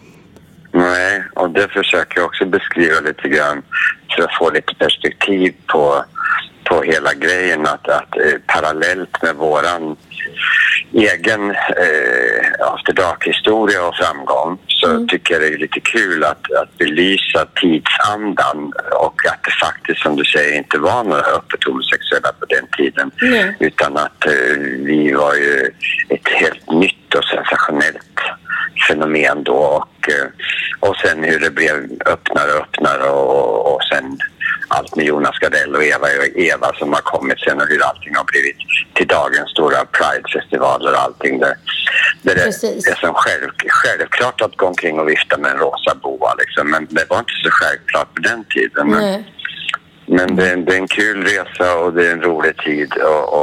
Nej, och det försöker jag också beskriva lite grann för att få lite perspektiv på hela grejen. Att parallellt med våran egen After Dark-historia och framgång så tycker jag det är lite kul att belysa tidsandan och att det faktiskt, som du säger, inte var några öppet homosexuella på den tiden. Utan att vi var ju ett helt nytt och sensationellt fenomen då och sen hur det blev öppnare och sen allt med Jonas Gardell och Eva som har kommit sen och hur allting har blivit till dagens stora Pride-festivaler och allting. Det är som självklart att gå omkring och vifta med en rosa boa liksom, men det var inte så självklart på den tiden. Men det är en kul resa och det är en rolig tid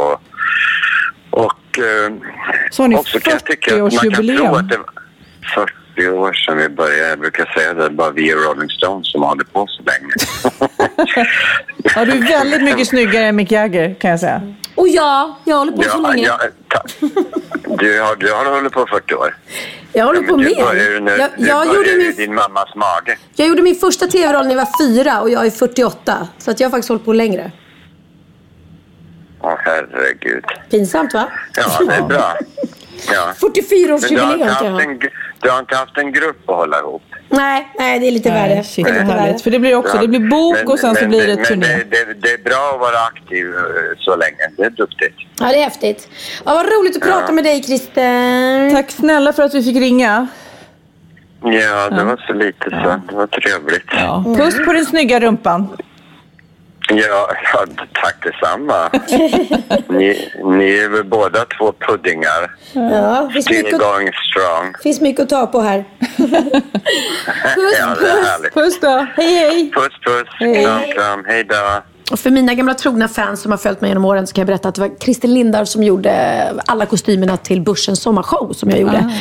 och så har ni också kan jag tycka att man kan tro att det var 40 år sedan vi började. Jag brukar säga det, bara vi och Rolling Stones som håller på så länge. Ja, du är väldigt mycket snyggare än Mick Jagger, kan jag säga. Och jag håller på så länge. Du har hållit på 40 år. Jag håller på mer. Jag gjorde din mammas mage. Jag gjorde min första tv-roll när jag var 4 och jag är 48. Så att jag har faktiskt hållit på längre. Åh, herregud. Pinsamt, va? Ja, det är bra. Ja. 44-årsjubileum. Du har inte haft en grupp att hålla ihop? Nej, det är lite värre. Shit, det är härligt. För det blir också, det blir bok och sen så blir det turné. Det är bra att vara aktiv så länge. Det är duktigt. Ja, det är häftigt. Ja, vad roligt att prata med dig, Christer. Tack snälla för att vi fick ringa. Ja, det var så lite så. Det var trevligt. Ja. Puss på den snygga rumpan. Ja, tack detsamma. ni är väl båda två puddingar. Ja, going strong. Finns mycket att ta på här. Puss då. Hej. Puss. Kram. Hej då. Och för mina gamla trogna fans som har följt mig genom åren så kan jag berätta att det var Christer Lindar som gjorde alla kostymerna till Börsens sommarshow som jag gjorde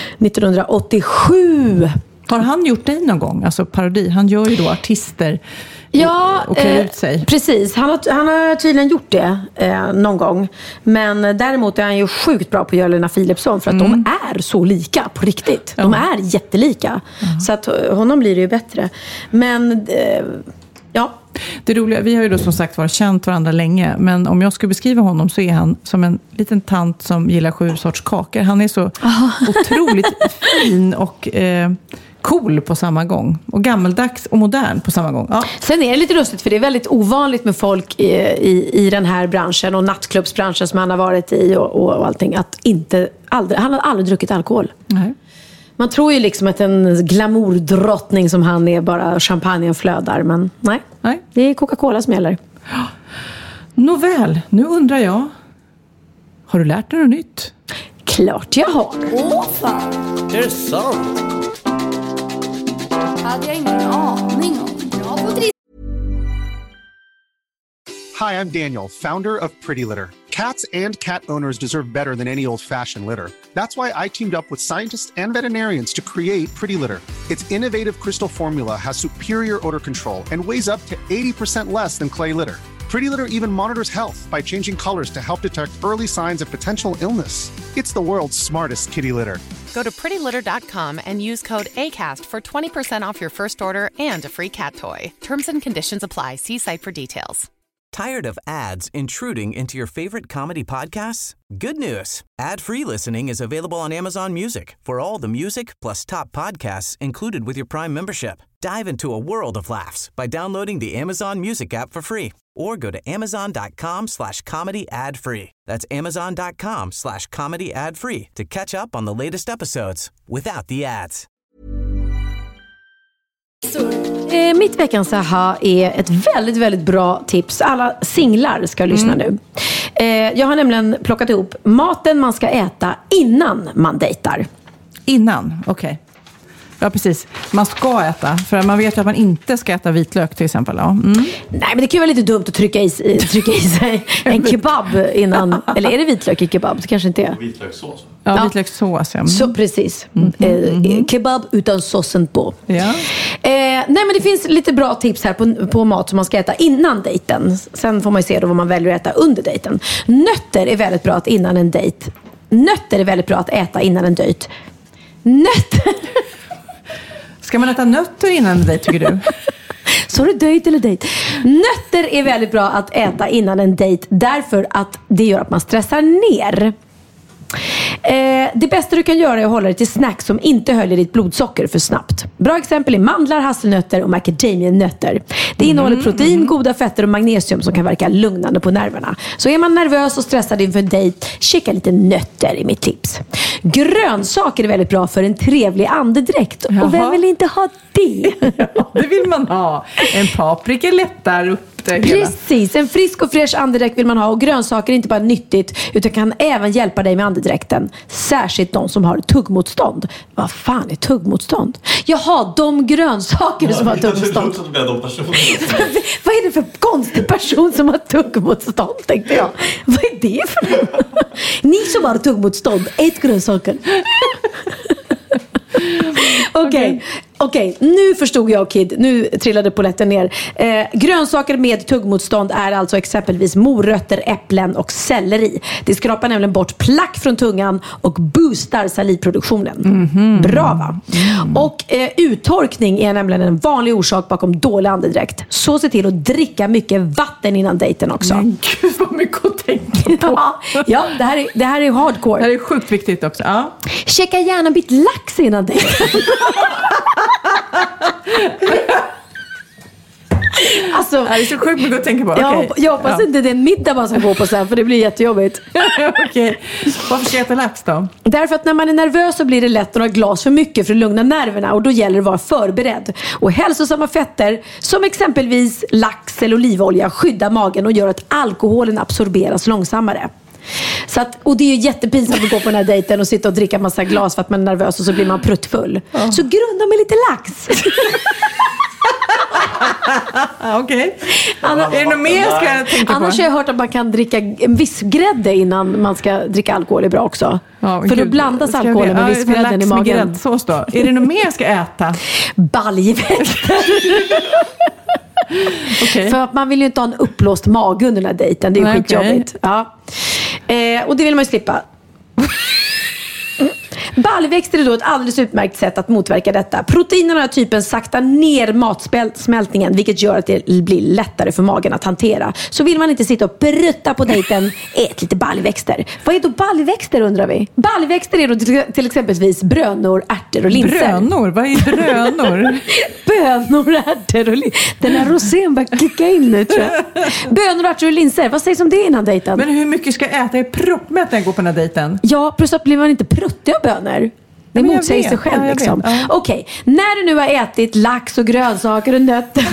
1987. Har han gjort dig någon gång? Alltså parodi. Han gör ju då artister. Ja, och klär ut sig. Precis. Han har tydligen gjort det någon gång. Men däremot är han ju sjukt bra på att göra Lena Philipsson för att de är så lika på riktigt. De är jättelika. Så att honom blir det ju bättre. Men ja. Det roliga, vi har ju då som sagt varit känt varandra länge. Men om jag skulle beskriva honom så är han som en liten tant som gillar 7 sorts kakor. Han är så otroligt fin och cool på samma gång. Och gammeldags och modern på samma gång. Ja. Sen är det lite lustigt för det är väldigt ovanligt med folk i den här branschen och nattklubbsbranschen som han har varit i och allting. Att han har aldrig druckit alkohol. Nej. Man tror ju liksom att en glamourdrottning som han är bara champagnen flödar. Men nej. Det är Coca-Cola som gäller. Nåväl, nu undrar jag. Har du lärt dig något nytt? Klart jag har. Åh fan. Är det sant? Hade jag ingen aning om. Hi, I'm Daniel, founder of Pretty Litter. Cats and cat owners deserve better than any old-fashioned litter. That's why I teamed up with scientists and veterinarians to create Pretty Litter. Its innovative crystal formula has superior odor control and weighs up to 80% less than clay litter. Pretty Litter even monitors health by changing colors to help detect early signs of potential illness. It's the world's smartest kitty litter. Go to prettylitter.com and use code ACAST for 20% off your first order and a free cat toy. Terms and conditions apply. See site for details. Tired of ads intruding into your favorite comedy podcasts? Good news. Ad-free listening is available on Amazon Music for all the music plus top podcasts included with your Prime membership. Dive into a world of laughs by downloading the Amazon Music app for free or go to amazon.com/comedy ad-free. That's amazon.com/comedy ad-free to catch up on the latest episodes without the ads. Mitt veckans aha är ett väldigt, väldigt bra tips. Alla singlar ska lyssna nu. Jag har nämligen plockat ihop maten man ska äta innan man dejtar. Innan, okej. Ja, precis. Man ska äta. För man vet ju att man inte ska äta vitlök till exempel. Ja. Nej, men det kan ju vara lite dumt att trycka i sig en kebab innan. Eller är det vitlök i kebab? Det kanske inte är. Vitlökssås. Ja, vitlökssås. Ja. Så, precis. Kebab utan såsen på. Ja. Nej, men det finns lite bra tips här på mat som man ska äta innan dejten. Sen får man ju se då vad man väljer att äta under dejten. Nötter är väldigt bra att innan en dejt. Nötter är väldigt bra att äta innan en dejt. Nötter. Ska man äta nötter innan en dejt, tycker du? Så är det dejt eller dejt? Nötter är väldigt bra att äta innan en dejt därför att det gör att man stressar ner. Det bästa du kan göra är att hålla dig till snacks som inte höjer ditt blodsocker för snabbt. Bra exempel är mandlar, hasselnötter och macadamianötter. Det innehåller protein, goda fetter och magnesium som kan verka lugnande på nerverna. Så är man nervös och stressad inför en dejt, checka lite nötter i mitt tips. Grönsaker är väldigt bra för en trevlig andedräkt. Jaha. Och vem vill inte ha det? Ja, det vill man ha. En paprika lättar upp det hela. Precis, en frisk och fräsch andedräkt vill man ha. Och grönsaker är inte bara nyttigt utan kan även hjälpa dig med andedräkten. Särskilt de som har tuggmotstånd. Vad fan är tuggmotstånd? Jaha, de grönsaker som har tuggmotstånd. Vad är det för konstig person som har tuggmotstånd, tänkte jag. Vad är det för något? Ni som har tuggmotstånd, ät grönsaker. Okej, nu förstod jag, Kid. Nu trillade polletten ner. Grönsaker med tuggmotstånd är alltså exempelvis morötter, äpplen och selleri. Det skrapar nämligen bort plack från tungan och boostar salivproduktionen. Bra, va? Och uttorkning är nämligen en vanlig orsak bakom dålig andedräkt. Så se till att dricka mycket vatten innan dejten också. Men gud, vad mycket att tänka på. Ja, det här är hardcore. Det här är sjukt viktigt också. Ja. Checka gärna bit lax innan dejten. Alltså, det är så sjukt mycket att tänka på. Jag hoppas inte det är en middag man ska gå på sen, för det blir jättejobbigt. Okej. Varför ska jag äta lax då? Därför att när man är nervös så blir det lätt att ha glas för mycket för att lugna nerverna, och då gäller det att vara förberedd. Och hälsosamma fetter som exempelvis lax eller olivolja skyddar magen och gör att alkoholen absorberas långsammare. Så att, och det är ju jättepinsamt att gå på den här dejten och sitta och dricka massa glas för att man är nervös och så blir man pruttfull. Så grunda med lite lax. Okej. Är det något mer ska jag tänka på? Annars har jag hört att man kan dricka en viss grädde innan man ska dricka alkohol är bra också. För då blandas alkoholen med viss grädden i magen. Gräddsås då. Är det något mer jag ska äta? Baljväxter. Okay. För att man vill ju inte ha en uppblåst mage under den här dejten. Det är ju skitjobbigt. Ja. Och det vill man ju slippa. Baljväxter är då ett alldeles utmärkt sätt att motverka detta. Proteinerna av typen saktar ner matsmältningen, vilket gör att det blir lättare för magen att hantera. Så vill man inte sitta och prutta på dejten, ät lite baljväxter. Vad är då baljväxter, undrar vi? Baljväxter är då till exempelvis brönor, ärtor och linser. Brönor? Vad är brönor? Bönor, ärtor och linser. Den här rosén bara kicka in nu, tror jag. Bönor, ärtor och linser. Vad sägs om det innan dejten? Men hur mycket ska jag äta? Jag är proppmätt när jag går på den här dejten. Ja, plus att blir man inte pruttig av bönor. Det motsäger sig själv liksom. Ja. Okej, när du nu har ätit lax och grönsaker och nötter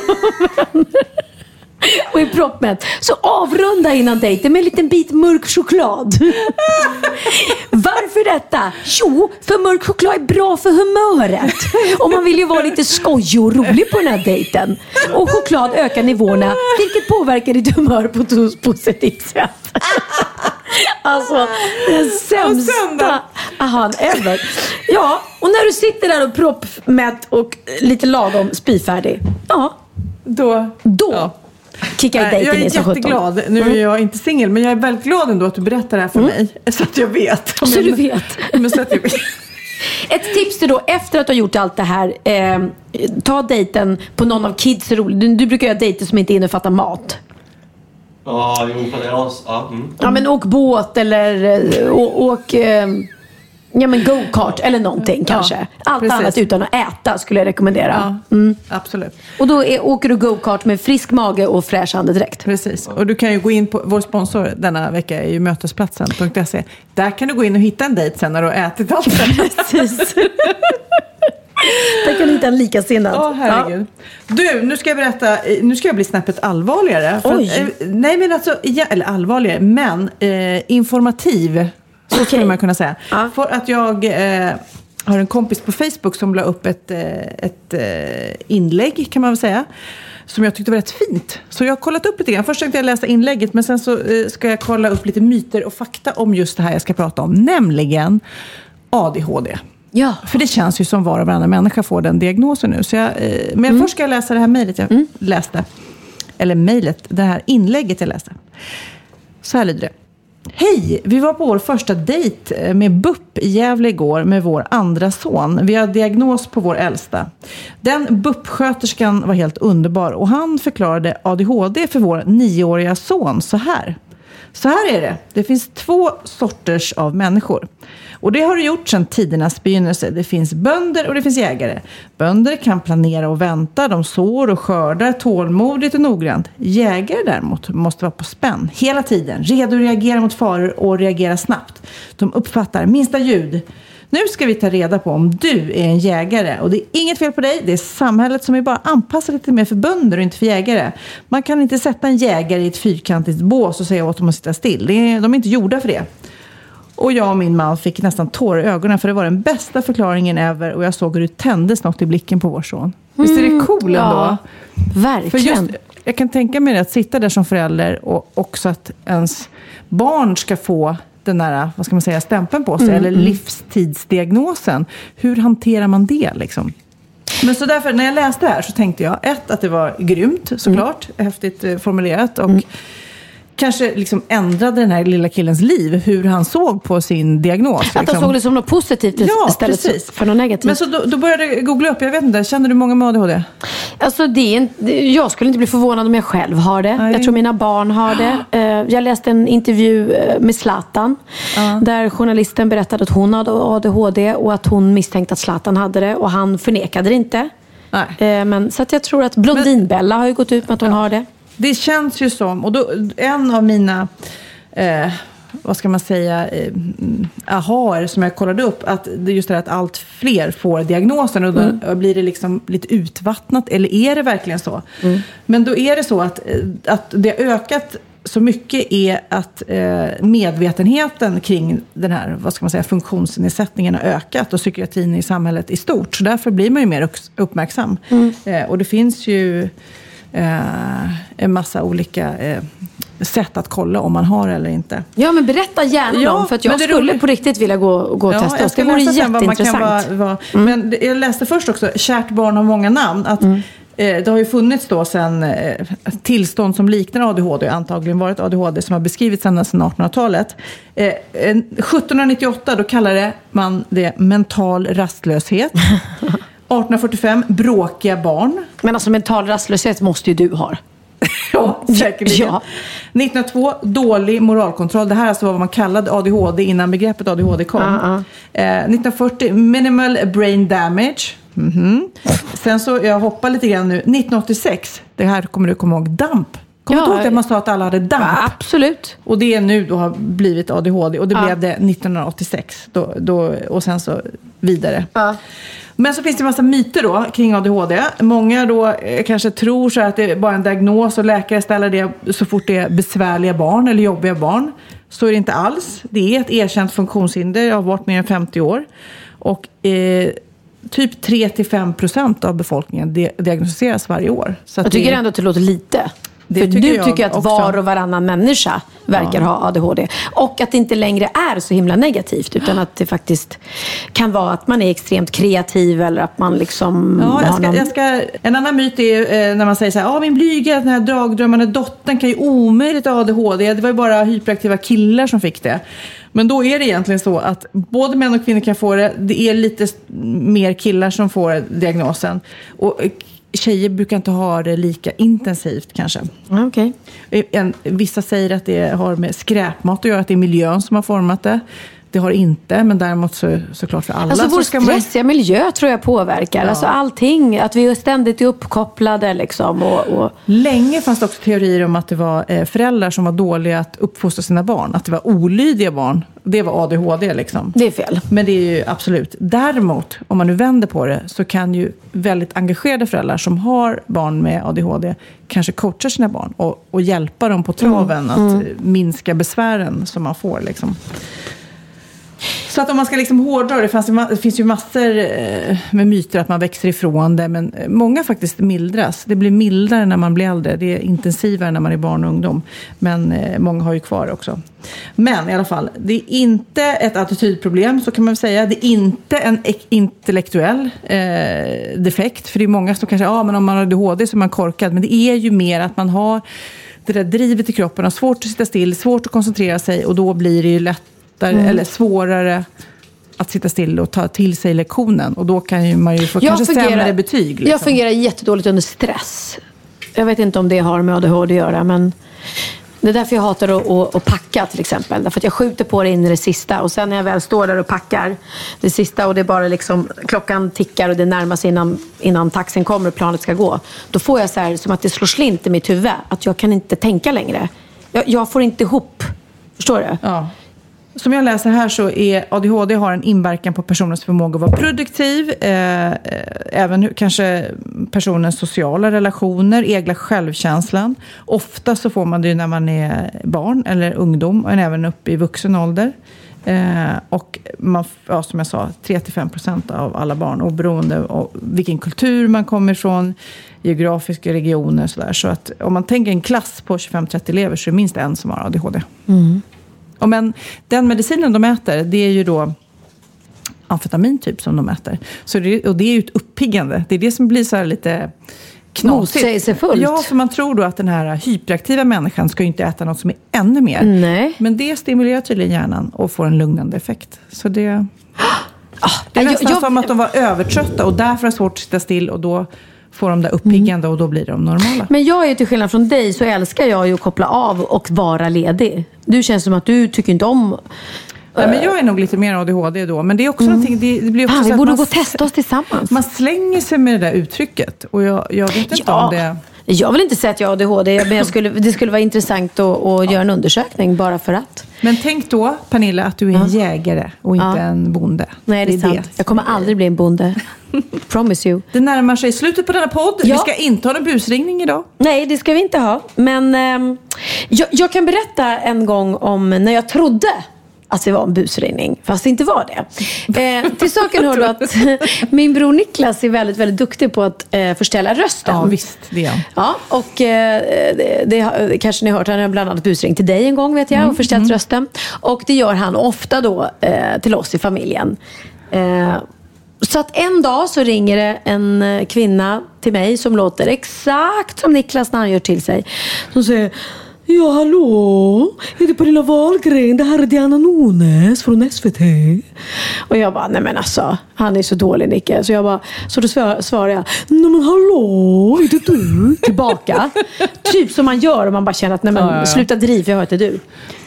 och är proppmätt, så avrunda innan dejten med en liten bit mörk choklad. Varför detta? Jo, för mörk choklad är bra för humöret. Och man vill ju vara lite skojig och rolig på den här dejten. Och choklad ökar nivåerna, vilket påverkar ditt humör på ett positivt sätt. Alltså, den sämsta ahan ever. Ja, och när du sitter där och proppmätt och lite lagom spyfärdig, ja, då kickar dejten in som 17. Jag är jätteglad. Nu är jag inte singel, men jag är väldigt glad ändå att du berättar det här för mig. Så att jag vet. Så du vet. Men så att jag vet. Ett tips är då, efter att du har gjort allt det här, ta dejten på någon av kids roligt. Du brukar göra dejter som inte innefattar mat. Ja, jo, för det är Ja, men åk båt eller åk go-kart eller någonting kanske. Allt precis. Annat utan att äta skulle jag rekommendera. Ja, absolut. Och då åker du go-kart med frisk mage och fräsch andedräkt. Precis. Och du kan ju gå in på, vår sponsor denna vecka är ju mötesplatsen.se. Där kan du gå in och hitta en dejt sen när du har ätit allt. Precis. Där kan du hitta en likasinnad. Herregud. Ja. Du, nu ska jag berätta, nu ska jag bli snäppet allvarligare. Nej, men alltså, eller allvarligare, men informativ. Så skulle man kunna säga. För att jag har en kompis på Facebook som la upp ett inlägg, kan man väl säga, som jag tyckte var rätt fint. Så jag har kollat upp lite grann. Först tänkte jag läsa inlägget, men sen så ska jag kolla upp lite myter och fakta om just det här jag ska prata om, nämligen ADHD. Ja. För det känns ju som var och varannan människa får den diagnosen nu. Så först ska jag läsa det här mejlet jag läste. Eller mejlet, det här inlägget jag läste. Så här lyder det. Hej, vi var på vår första dejt med BUP i Gävle igår med vår andra son. Vi har diagnos på vår äldsta. Den BUP-sköterskan var helt underbar och han förklarade ADHD för vår 9-åriga son så här. Så här är det. Det finns 2 sorters av människor. Och det har det gjort sedan tidernas begynnelse. Det finns bönder och det finns jägare. Bönder kan planera och vänta. De sår och skördar tålmodigt och noggrant. Jägare däremot måste vara på spänn hela tiden. Redo att reagera mot faror och reagera snabbt. De uppfattar minsta ljud. Nu ska vi ta reda på om du är en jägare. Och det är inget fel på dig. Det är samhället som är bara anpassat lite mer för bönder och inte för jägare. Man kan inte sätta en jägare i ett fyrkantigt bås och säga åt dem att sitta still. De är inte gjorda för det. Och jag och min man fick nästan tårar i ögonen, för det var den bästa förklaringen ever. Och jag såg hur det tändes något i blicken på vår son. Visst är det cool ändå? Ja, verkligen. För just, jag kan tänka mig att sitta där som förälder och också att ens barn ska få den där, vad ska man säga, stämpeln på sig. Eller livstidsdiagnosen. Hur hanterar man det liksom? Men så därför, när jag läste det här så tänkte jag att det var grymt, såklart. Häftigt formulerat och kanske liksom ändrade den här lilla killens liv, hur han såg på sin diagnos. Att han såg det som något positivt istället för något negativt. Men så då började jag googla upp, jag vet inte, känner du många med ADHD? Alltså jag skulle inte bli förvånad om jag själv har det. Nej. Jag tror mina barn har det. Jag läste en intervju med Zlatan där journalisten berättade att hon hade ADHD och att hon misstänkte att Zlatan hade det och han förnekade det inte. Nej. Men så att jag tror att Blondinbella har ju gått ut med att hon har det. Det känns ju som, och då, en av mina, vad ska man säga, ahaer som jag kollade upp, att det just är att allt fler får diagnosen och då blir det liksom lite utvattnat, eller är det verkligen så? Men då är det så att det har ökat så mycket är att medvetenheten kring den här, vad ska man säga, funktionsnedsättningen har ökat och psykiatrin i samhället i stort. Så därför blir man ju mer uppmärksam. Och det finns ju en massa olika sätt att kolla om man har eller inte. Ja, men berätta gärna om, för att jag skulle på riktigt vilja gå och testa oss. Det vore jätteintressant. Men jag läste först också, kärt barn har många namn, att det har ju funnits då sedan tillstånd som liknar ADHD, antagligen varit ADHD som har beskrivits sedan 1800-talet. 1798 då kallade man det mental rastlöshet. 1845, bråkiga barn. Men alltså mental rastlöshet måste ju du ha. Ja, säkerligen. Ja. 1902, dålig moralkontroll. Det här alltså var vad man kallade ADHD innan begreppet ADHD kom. 1940, minimal brain damage. Sen så, jag hoppar lite grann nu. 1986, det här kommer du komma ihåg, DAMP. Kommer du ihåg att man sa att alla hade DAMP? Ja, absolut. Och det är nu då har blivit ADHD. Och det blev det 1986. Då, och sen så vidare. Men så finns det en massa myter då kring ADHD. Många då kanske tror så att det är bara en diagnos och läkare ställer det så fort det är besvärliga barn eller jobbiga barn. Så är det inte alls. Det är ett erkänt funktionshinder. Jag har varit mer än 50 år. Och typ 3-5% av befolkningen diagnostiseras varje år. Så jag tycker ändå att det låter lite. För du tycker att var och varannan människa verkar ha ADHD. Och att det inte längre är så himla negativt. Utan att det faktiskt kan vara att man är extremt kreativ. Eller att man liksom en annan myt är när man säger så här: min blyga, den här dagdrömmande dottern kan ju omöjligt ha ADHD. Det var ju bara hyperaktiva killar som fick det. Men då är det egentligen så att både män och kvinnor kan få det. Det är lite mer killar som får diagnosen. Och tjejer brukar inte ha det lika intensivt kanske. Okay. Vissa säger att det har med skräpmat att göra, att det är miljön som har format det. Det har inte, men däremot såklart för alla. Alltså vår stressiga miljö tror jag påverkar. Ja. Alltså allting, att vi ständigt är uppkopplade liksom. Länge fanns det också teorier om att det var föräldrar som var dåliga att uppfostra sina barn. Att det var olydiga barn. Det var ADHD liksom. Det är fel. Men det är ju absolut. Däremot, om man nu vänder på det, så kan ju väldigt engagerade föräldrar som har barn med ADHD kanske coacha sina barn och hjälpa dem på traven att minska besvären som man får liksom. Så att om man ska liksom hårdra, det finns ju massor med myter att man växer ifrån det, men många faktiskt mildras. Det blir mildare när man blir äldre, det är intensivare när man är barn och ungdom, men många har ju kvar också. Men i alla fall, det är inte ett attitydproblem, så kan man säga. Det är inte en intellektuell defekt, för det är många som kanske, men om man har ADHD så är man korkad, men det är ju mer att man har det där drivet i kroppen, har svårt att sitta still, svårt att koncentrera sig, och då blir det ju eller svårare att sitta still och ta till sig lektionen, och då kan man ju få kanske sämre betyg. Liksom. Jag fungerar jättedåligt under stress. Jag vet inte om det har med ADHD att göra, men det är därför jag hatar att packa till exempel. Därför att jag skjuter på det in i det sista, och sen när jag väl står där och packar det sista, och det är bara liksom, klockan tickar och det närmar sig innan taxin kommer och planet ska gå, då får jag så här, som att det slår slint i mitt huvud, att jag kan inte tänka längre. Jag får inte ihop. Förstår du? Ja. Som jag läser här så är ADHD har en inverkan på personens förmåga att vara produktiv, även kanske personens sociala relationer, egna självkänslan. Ofta så får man det när man är barn eller ungdom, och även upp i vuxen ålder. Och man, som jag sa, 3-5% av alla barn, oberoende av vilken kultur man kommer ifrån, geografiska regioner och sådär. Så att om man tänker en klass på 25-30 elever så är det minst en som har ADHD. Mm. Men den medicinen de äter, det är ju då amfetamin typ som de äter. Och det är ju ett uppiggande. Det är det som blir så här lite knasigt. Motsägelsefullt. Ja, för man tror då att den här hyperaktiva människan ska ju inte äta något som är ännu mer. Nej. Men det stimulerar tydligen hjärnan och får en lugnande effekt. Så det är nästan som att de var övertrötta och därför har svårt att sitta still, och då får de där uppiggande och då blir de normala. Men jag är ju, till skillnad från dig, så älskar jag ju att koppla av och vara ledig. Du känns som att du tycker inte om... Nej, men jag är nog lite mer ADHD då. Men det är också någonting... Det blir också vi borde gå och testa oss tillsammans. Man slänger sig med det där uttrycket. Och jag vet inte om det... Jag vill inte säga att jag har ADHD, men det skulle vara intressant att göra en undersökning bara för att. Men tänk då, Pernilla, att du är en jägare och inte en bonde. Nej, det är sant. Jag kommer aldrig bli en bonde. Promise you. Det närmar sig slutet på denna podd. Ja. Vi ska inte ha en busringning idag. Nej, det ska vi inte ha. Men jag kan berätta en gång om när jag trodde att det var en busringning, fast det inte var det. Till saken hör då att min bror Niklas är väldigt, väldigt duktig på att förställa rösten. Ja, visst, det är ja, och det kanske ni har hört, han har bland annat busring till dig en gång, vet jag, och förställt rösten. Och det gör han ofta då till oss i familjen. Så att en dag så ringer det en kvinna till mig som låter exakt som Niklas när han gör till sig. Som säger: ja, hallå, är det Pernilla Wahlgren? Det här är Diana Nones från SVT. Och jag bara, nej men alltså, han är så dålig, Nicke. Så då svarar jag, nej men hallå, är det du? Tillbaka. Typ som man gör om man bara känner att, nej men sluta driv, jag hör inte du.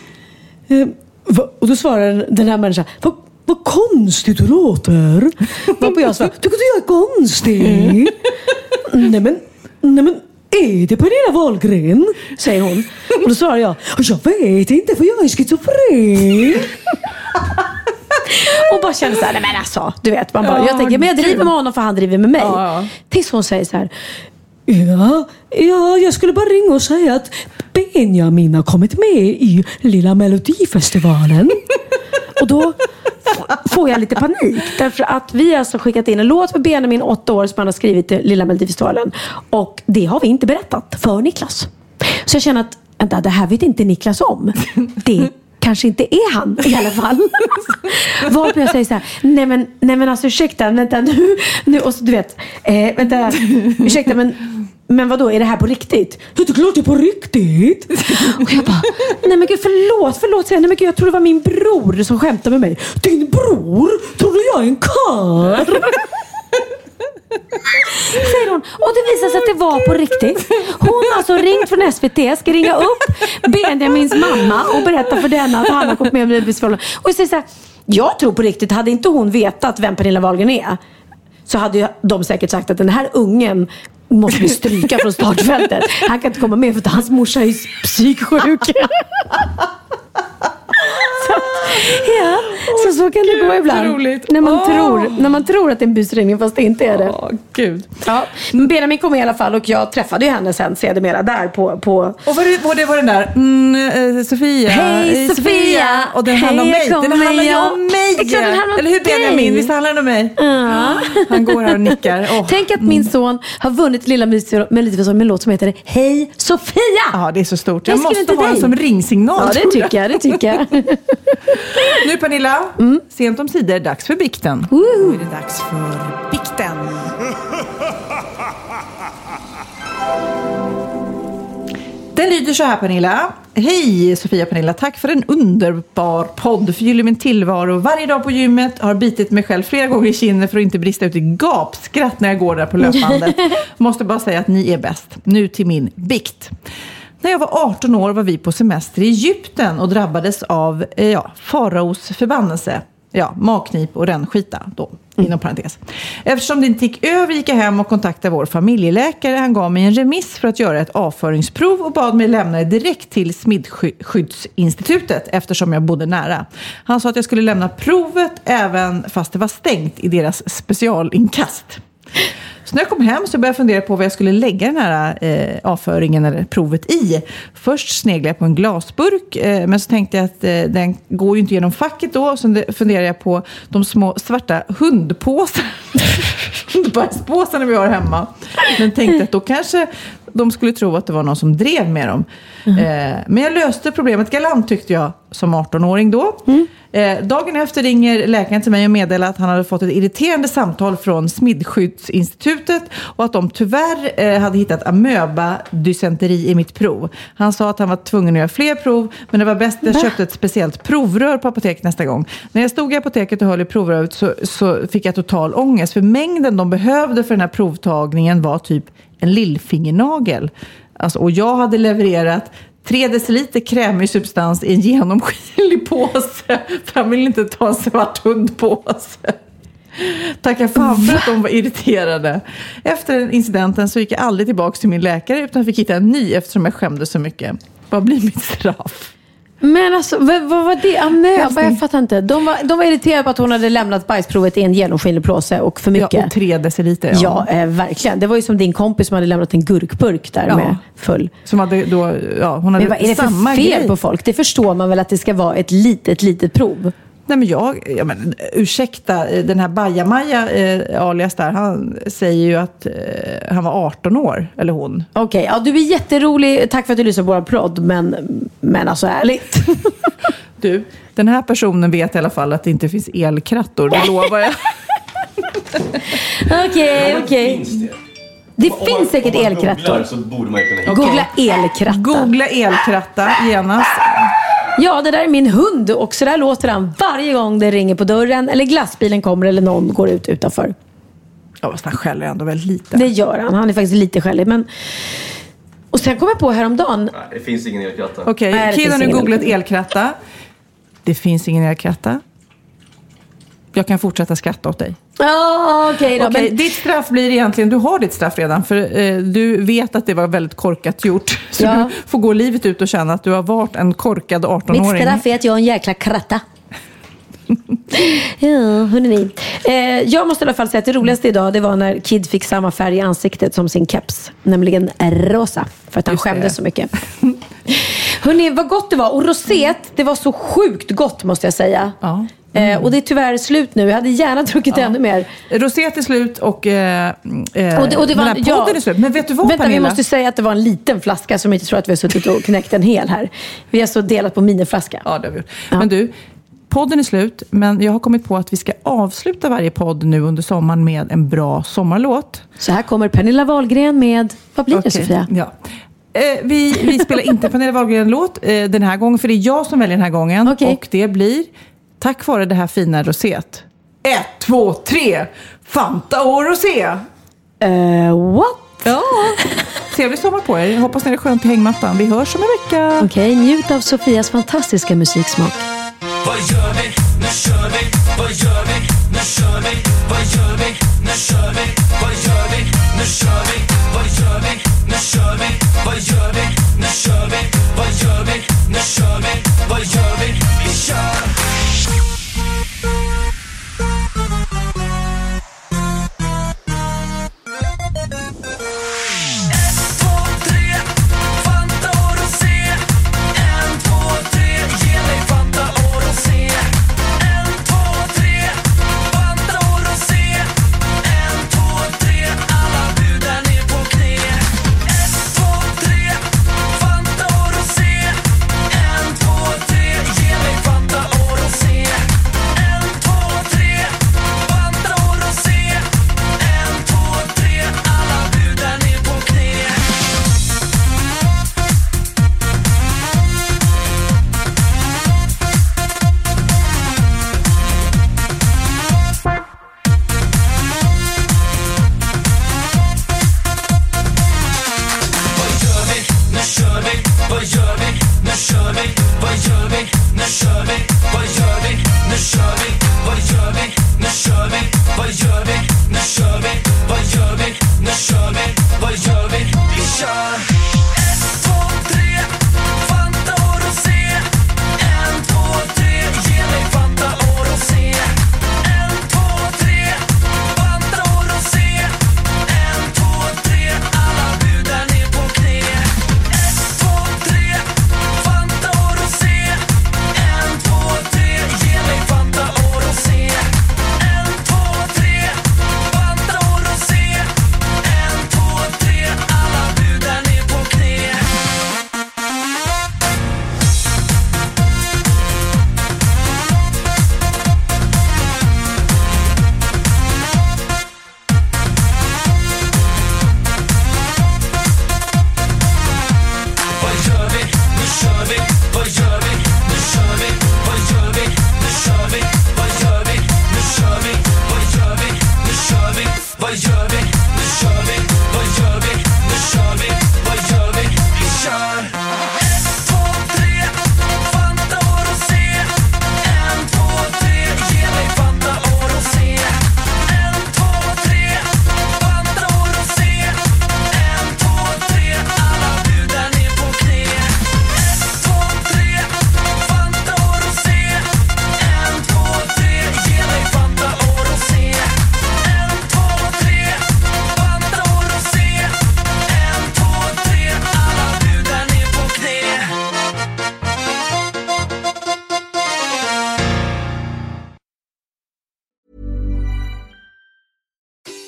Och då svarar den här människan, vad konstigt du låter. Varpå jag svarar, tycker du jag är konstig? Nej men är det Pernilla Wahlgren? Säger hon. Och då svarar jag vet inte, för jag är schizofren. Och bara känner så här, nej men alltså, du vet, man bara, jag tänker, men jag driver med honom för han driver med mig. Tills hon säger så här, ja, jag skulle bara ringa och säga att Benjamin har kommit med i Lilla Melodifestivalen. Och då får jag lite panik. Därför att vi har alltså skickat in en låt för Benjamin 8 år som han har skrivit till Lilla Melodifestivalen. Och det har vi inte berättat för Niklas. Så jag känner att, vänta, det här vet inte Niklas om. Det kanske inte är han i alla fall. Varpå jag säger så här, nej men alltså ursäkta, vänta nu och så, du vet, vänta, ursäkta, men vadå, är det här på riktigt? Det är klart det är på riktigt. Och jag bara, nej men gud, förlåt. Nej men gud, jag tror det var min bror som skämtade med mig. Din bror? Tror du jag är en karl? Säger hon. Och det visar sig att det var på riktigt. Hon har alltså ringt från SVT, ska ringa upp Benjamins mamma och berätta för denna att han har kommit med i Melodifestivalen. Och jag säger så här, jag tror på riktigt, hade inte hon vetat vem Pernilla Wahlgren är, så hade ju de säkert sagt att den här ungen måste vi stryka från startfältet. Han kan inte komma med för att hans morsa är psyksjuk. Så Ja, så kan det gå ibland. roligt. När man tror att det är en busringning fast det inte är det. Gud. Ja, men Benjamin kom i alla fall och jag träffade ju henne sen sedermera där på... Och det var den där Sofia. Hej Sofia. Och den handlar om mig. Den handlar ju om mig. Det är klart den handlar om Eller hur Benjamin? Visst handlar den om mig? Ja. Han går här och nickar. Tänk att min son har vunnit Lilla Melodifestivalen med en låt som heter Hej Sofia. Ja, det är så stort. Jag måste ha den som ringsignal. Ja, det tycker jag. Nu Pernilla, sent om sidor, dags för bikten. Nu är det dags för bikten. Den lyder så här Pernilla. Hej Sofia Pernilla, tack för en underbar podd. Förgyller min tillvaro. Varje dag på gymmet har bitit mig själv flera gånger i kinden för att inte brista ut i gapskratt när jag går där på löpbandet. Måste bara säga att ni är bäst. Nu till min bikt. När jag var 18 år var vi på semester i Egypten och drabbades av faraos förbannelse. Ja, magknip och rännskita då, inom parentes. Eftersom det inte gick över gick jag hem och kontaktade vår familjeläkare. Han gav mig en remiss för att göra ett avföringsprov och bad mig lämna det direkt till Smittskyddsinstitutet eftersom jag bodde nära. Han sa att jag skulle lämna provet även fast det var stängt i deras specialinkast. Så när jag kom hem så började jag fundera på vad jag skulle lägga den här avföringen eller provet i. Först sneglade jag på en glasburk, men så tänkte jag att den går ju inte genom facket då. Så funderade jag på de små svarta hundbajspåsarna vi har hemma. Men tänkte att då kanske de skulle tro att det var någon som drev med dem. Men jag löste problemet galant tyckte jag som 18-åring då. Dagen efter ringer läkaren till mig och meddelar att han hade fått ett irriterande samtal från Smittskyddsinstitutet och att de tyvärr hade hittat amöba-dysenteri i mitt prov. Han sa att han var tvungen att göra fler prov, men det var bäst att jag köpte ett speciellt provrör på apotek nästa gång. När jag stod i apoteket och höll i provröret så fick jag total ångest, för mängden de behövde för den här provtagningen var typ en lillfingernagel. Alltså, och jag hade levererat 3 deciliter krämig substans i en genomskinlig påse. För han ville inte ta en svart hundpåse. Tacka fan för att de var irriterade. Efter incidenten så gick jag aldrig tillbaka till min läkare utan fick hitta en ny eftersom jag skämde så mycket. Vad blir mitt straff? Men alltså, vad var det? Amöba, jag fattar inte. De var irriterade på att hon hade lämnat bajsprovet i en genomskinlig plåse och för mycket. Ja, och 3 deciliter. Ja, verkligen. Det var ju som din kompis som hade lämnat en gurkburk där med full. Som hade då, hon hade. Men vad är det för fel på folk? Det förstår man väl att det ska vara ett litet prov. Nej men ursäkta, den här Bajamaja alias där, han säger ju att han var 18 år, eller hon. Okej, ja, du är jätterolig, tack för att du lyssnar på vår podd, men alltså ärligt. Du, den här personen vet i alla fall att det inte finns elkrattor, det lovar jag. Okej. Det finns säkert elkrattor. Så borde man kunna hitta. Googla elkratta. Googla elkratta genast. Ja, det där är min hund och så där låter han varje gång det ringer på dörren eller glassbilen kommer eller någon går ut utanför. Ja, fast han skäller ändå väldigt lite. Det gör han. Han är faktiskt lite skällig, men... Och sen kom jag på häromdagen... Nej, det finns ingen elkratta. Okej, Kid har nu googlat elkratta. Det finns ingen elkratta. Jag kan fortsätta skratta åt dig. Okej då. Men... Ditt straff blir egentligen, du har ditt straff redan. För du vet att det var väldigt korkat gjort. Så du får gå livet ut och känna att du har varit en korkad 18-åring. Mitt straff är att jag är en jäkla kratta. Ja, hörni. Jag måste i alla fall säga att det roligaste idag, det var när Kid fick samma färg i ansiktet som sin keps, nämligen rosa, för att han skämdes så mycket. Hörni, vad gott det var. Och rosét, det var så sjukt gott måste jag säga. Ja. Och det är tyvärr slut nu. Jag hade gärna druckit ännu mer. Rosét är slut och det var, den här podden är slut. Men vet du vad, vänta, Pernilla? vi måste säga att det var en liten flaska som jag inte tror att vi har suttit och knäckt en hel här. Vi har så delat på miniflaska. Ja, det har vi gjort. Men du, podden är slut, men jag har kommit på att vi ska avsluta varje podd nu under sommaren med en bra sommarlåt. Så här kommer Pernilla Wahlgren med, vad blir det Sofia? Ja. Vi spelar inte Pernilla Wahlgren-låt den här gången, för det är jag som väljer den här gången. Och det blir, tack vare det här fina rosét. 1, 2, 3, Fanta och rosé. What? Ja, trevlig sommar på er. Jag hoppas ni är skönt i hängmattan. Vi hörs om en vecka. Okej, njut av Sofias fantastiska musiksmak. Vad gör vi? Nu kör vi. Vad gör vi? Nu kör vi. Vad gör vi? Nu kör vi. Vad gör vi? Nu kör vi. Vad gör vi? Nu kör vi. Vad gör vi? Nu kör vi. Vad gör vi? Nu kör vi. Vad gör vi? Vi kör.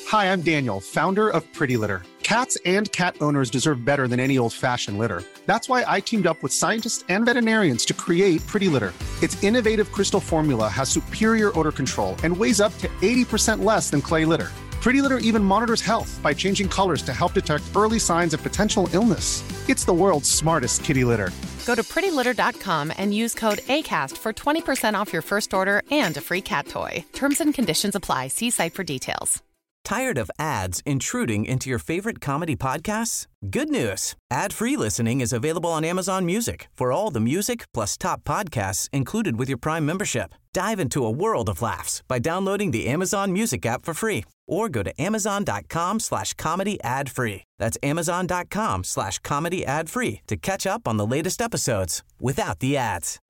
Hi, I'm Daniel, founder of Pretty Litter. Cats and cat owners deserve better than any old-fashioned litter. That's why I teamed up with scientists and veterinarians to create Pretty Litter. Its innovative crystal formula has superior odor control and weighs up to 80% less than clay litter. Pretty Litter even monitors health by changing colors to help detect early signs of potential illness. It's the world's smartest kitty litter. Go to prettylitter.com and use code ACAST for 20% off your first order and a free cat toy. Terms and conditions apply. See site for details. Tired of ads intruding into your favorite comedy podcasts? Good news. Ad-free listening is available on Amazon Music for all the music plus top podcasts included with your Prime membership. Dive into a world of laughs by downloading the Amazon Music app for free or go to amazon.com/comedy ad-free. That's amazon.com/comedy ad-free to catch up on the latest episodes without the ads.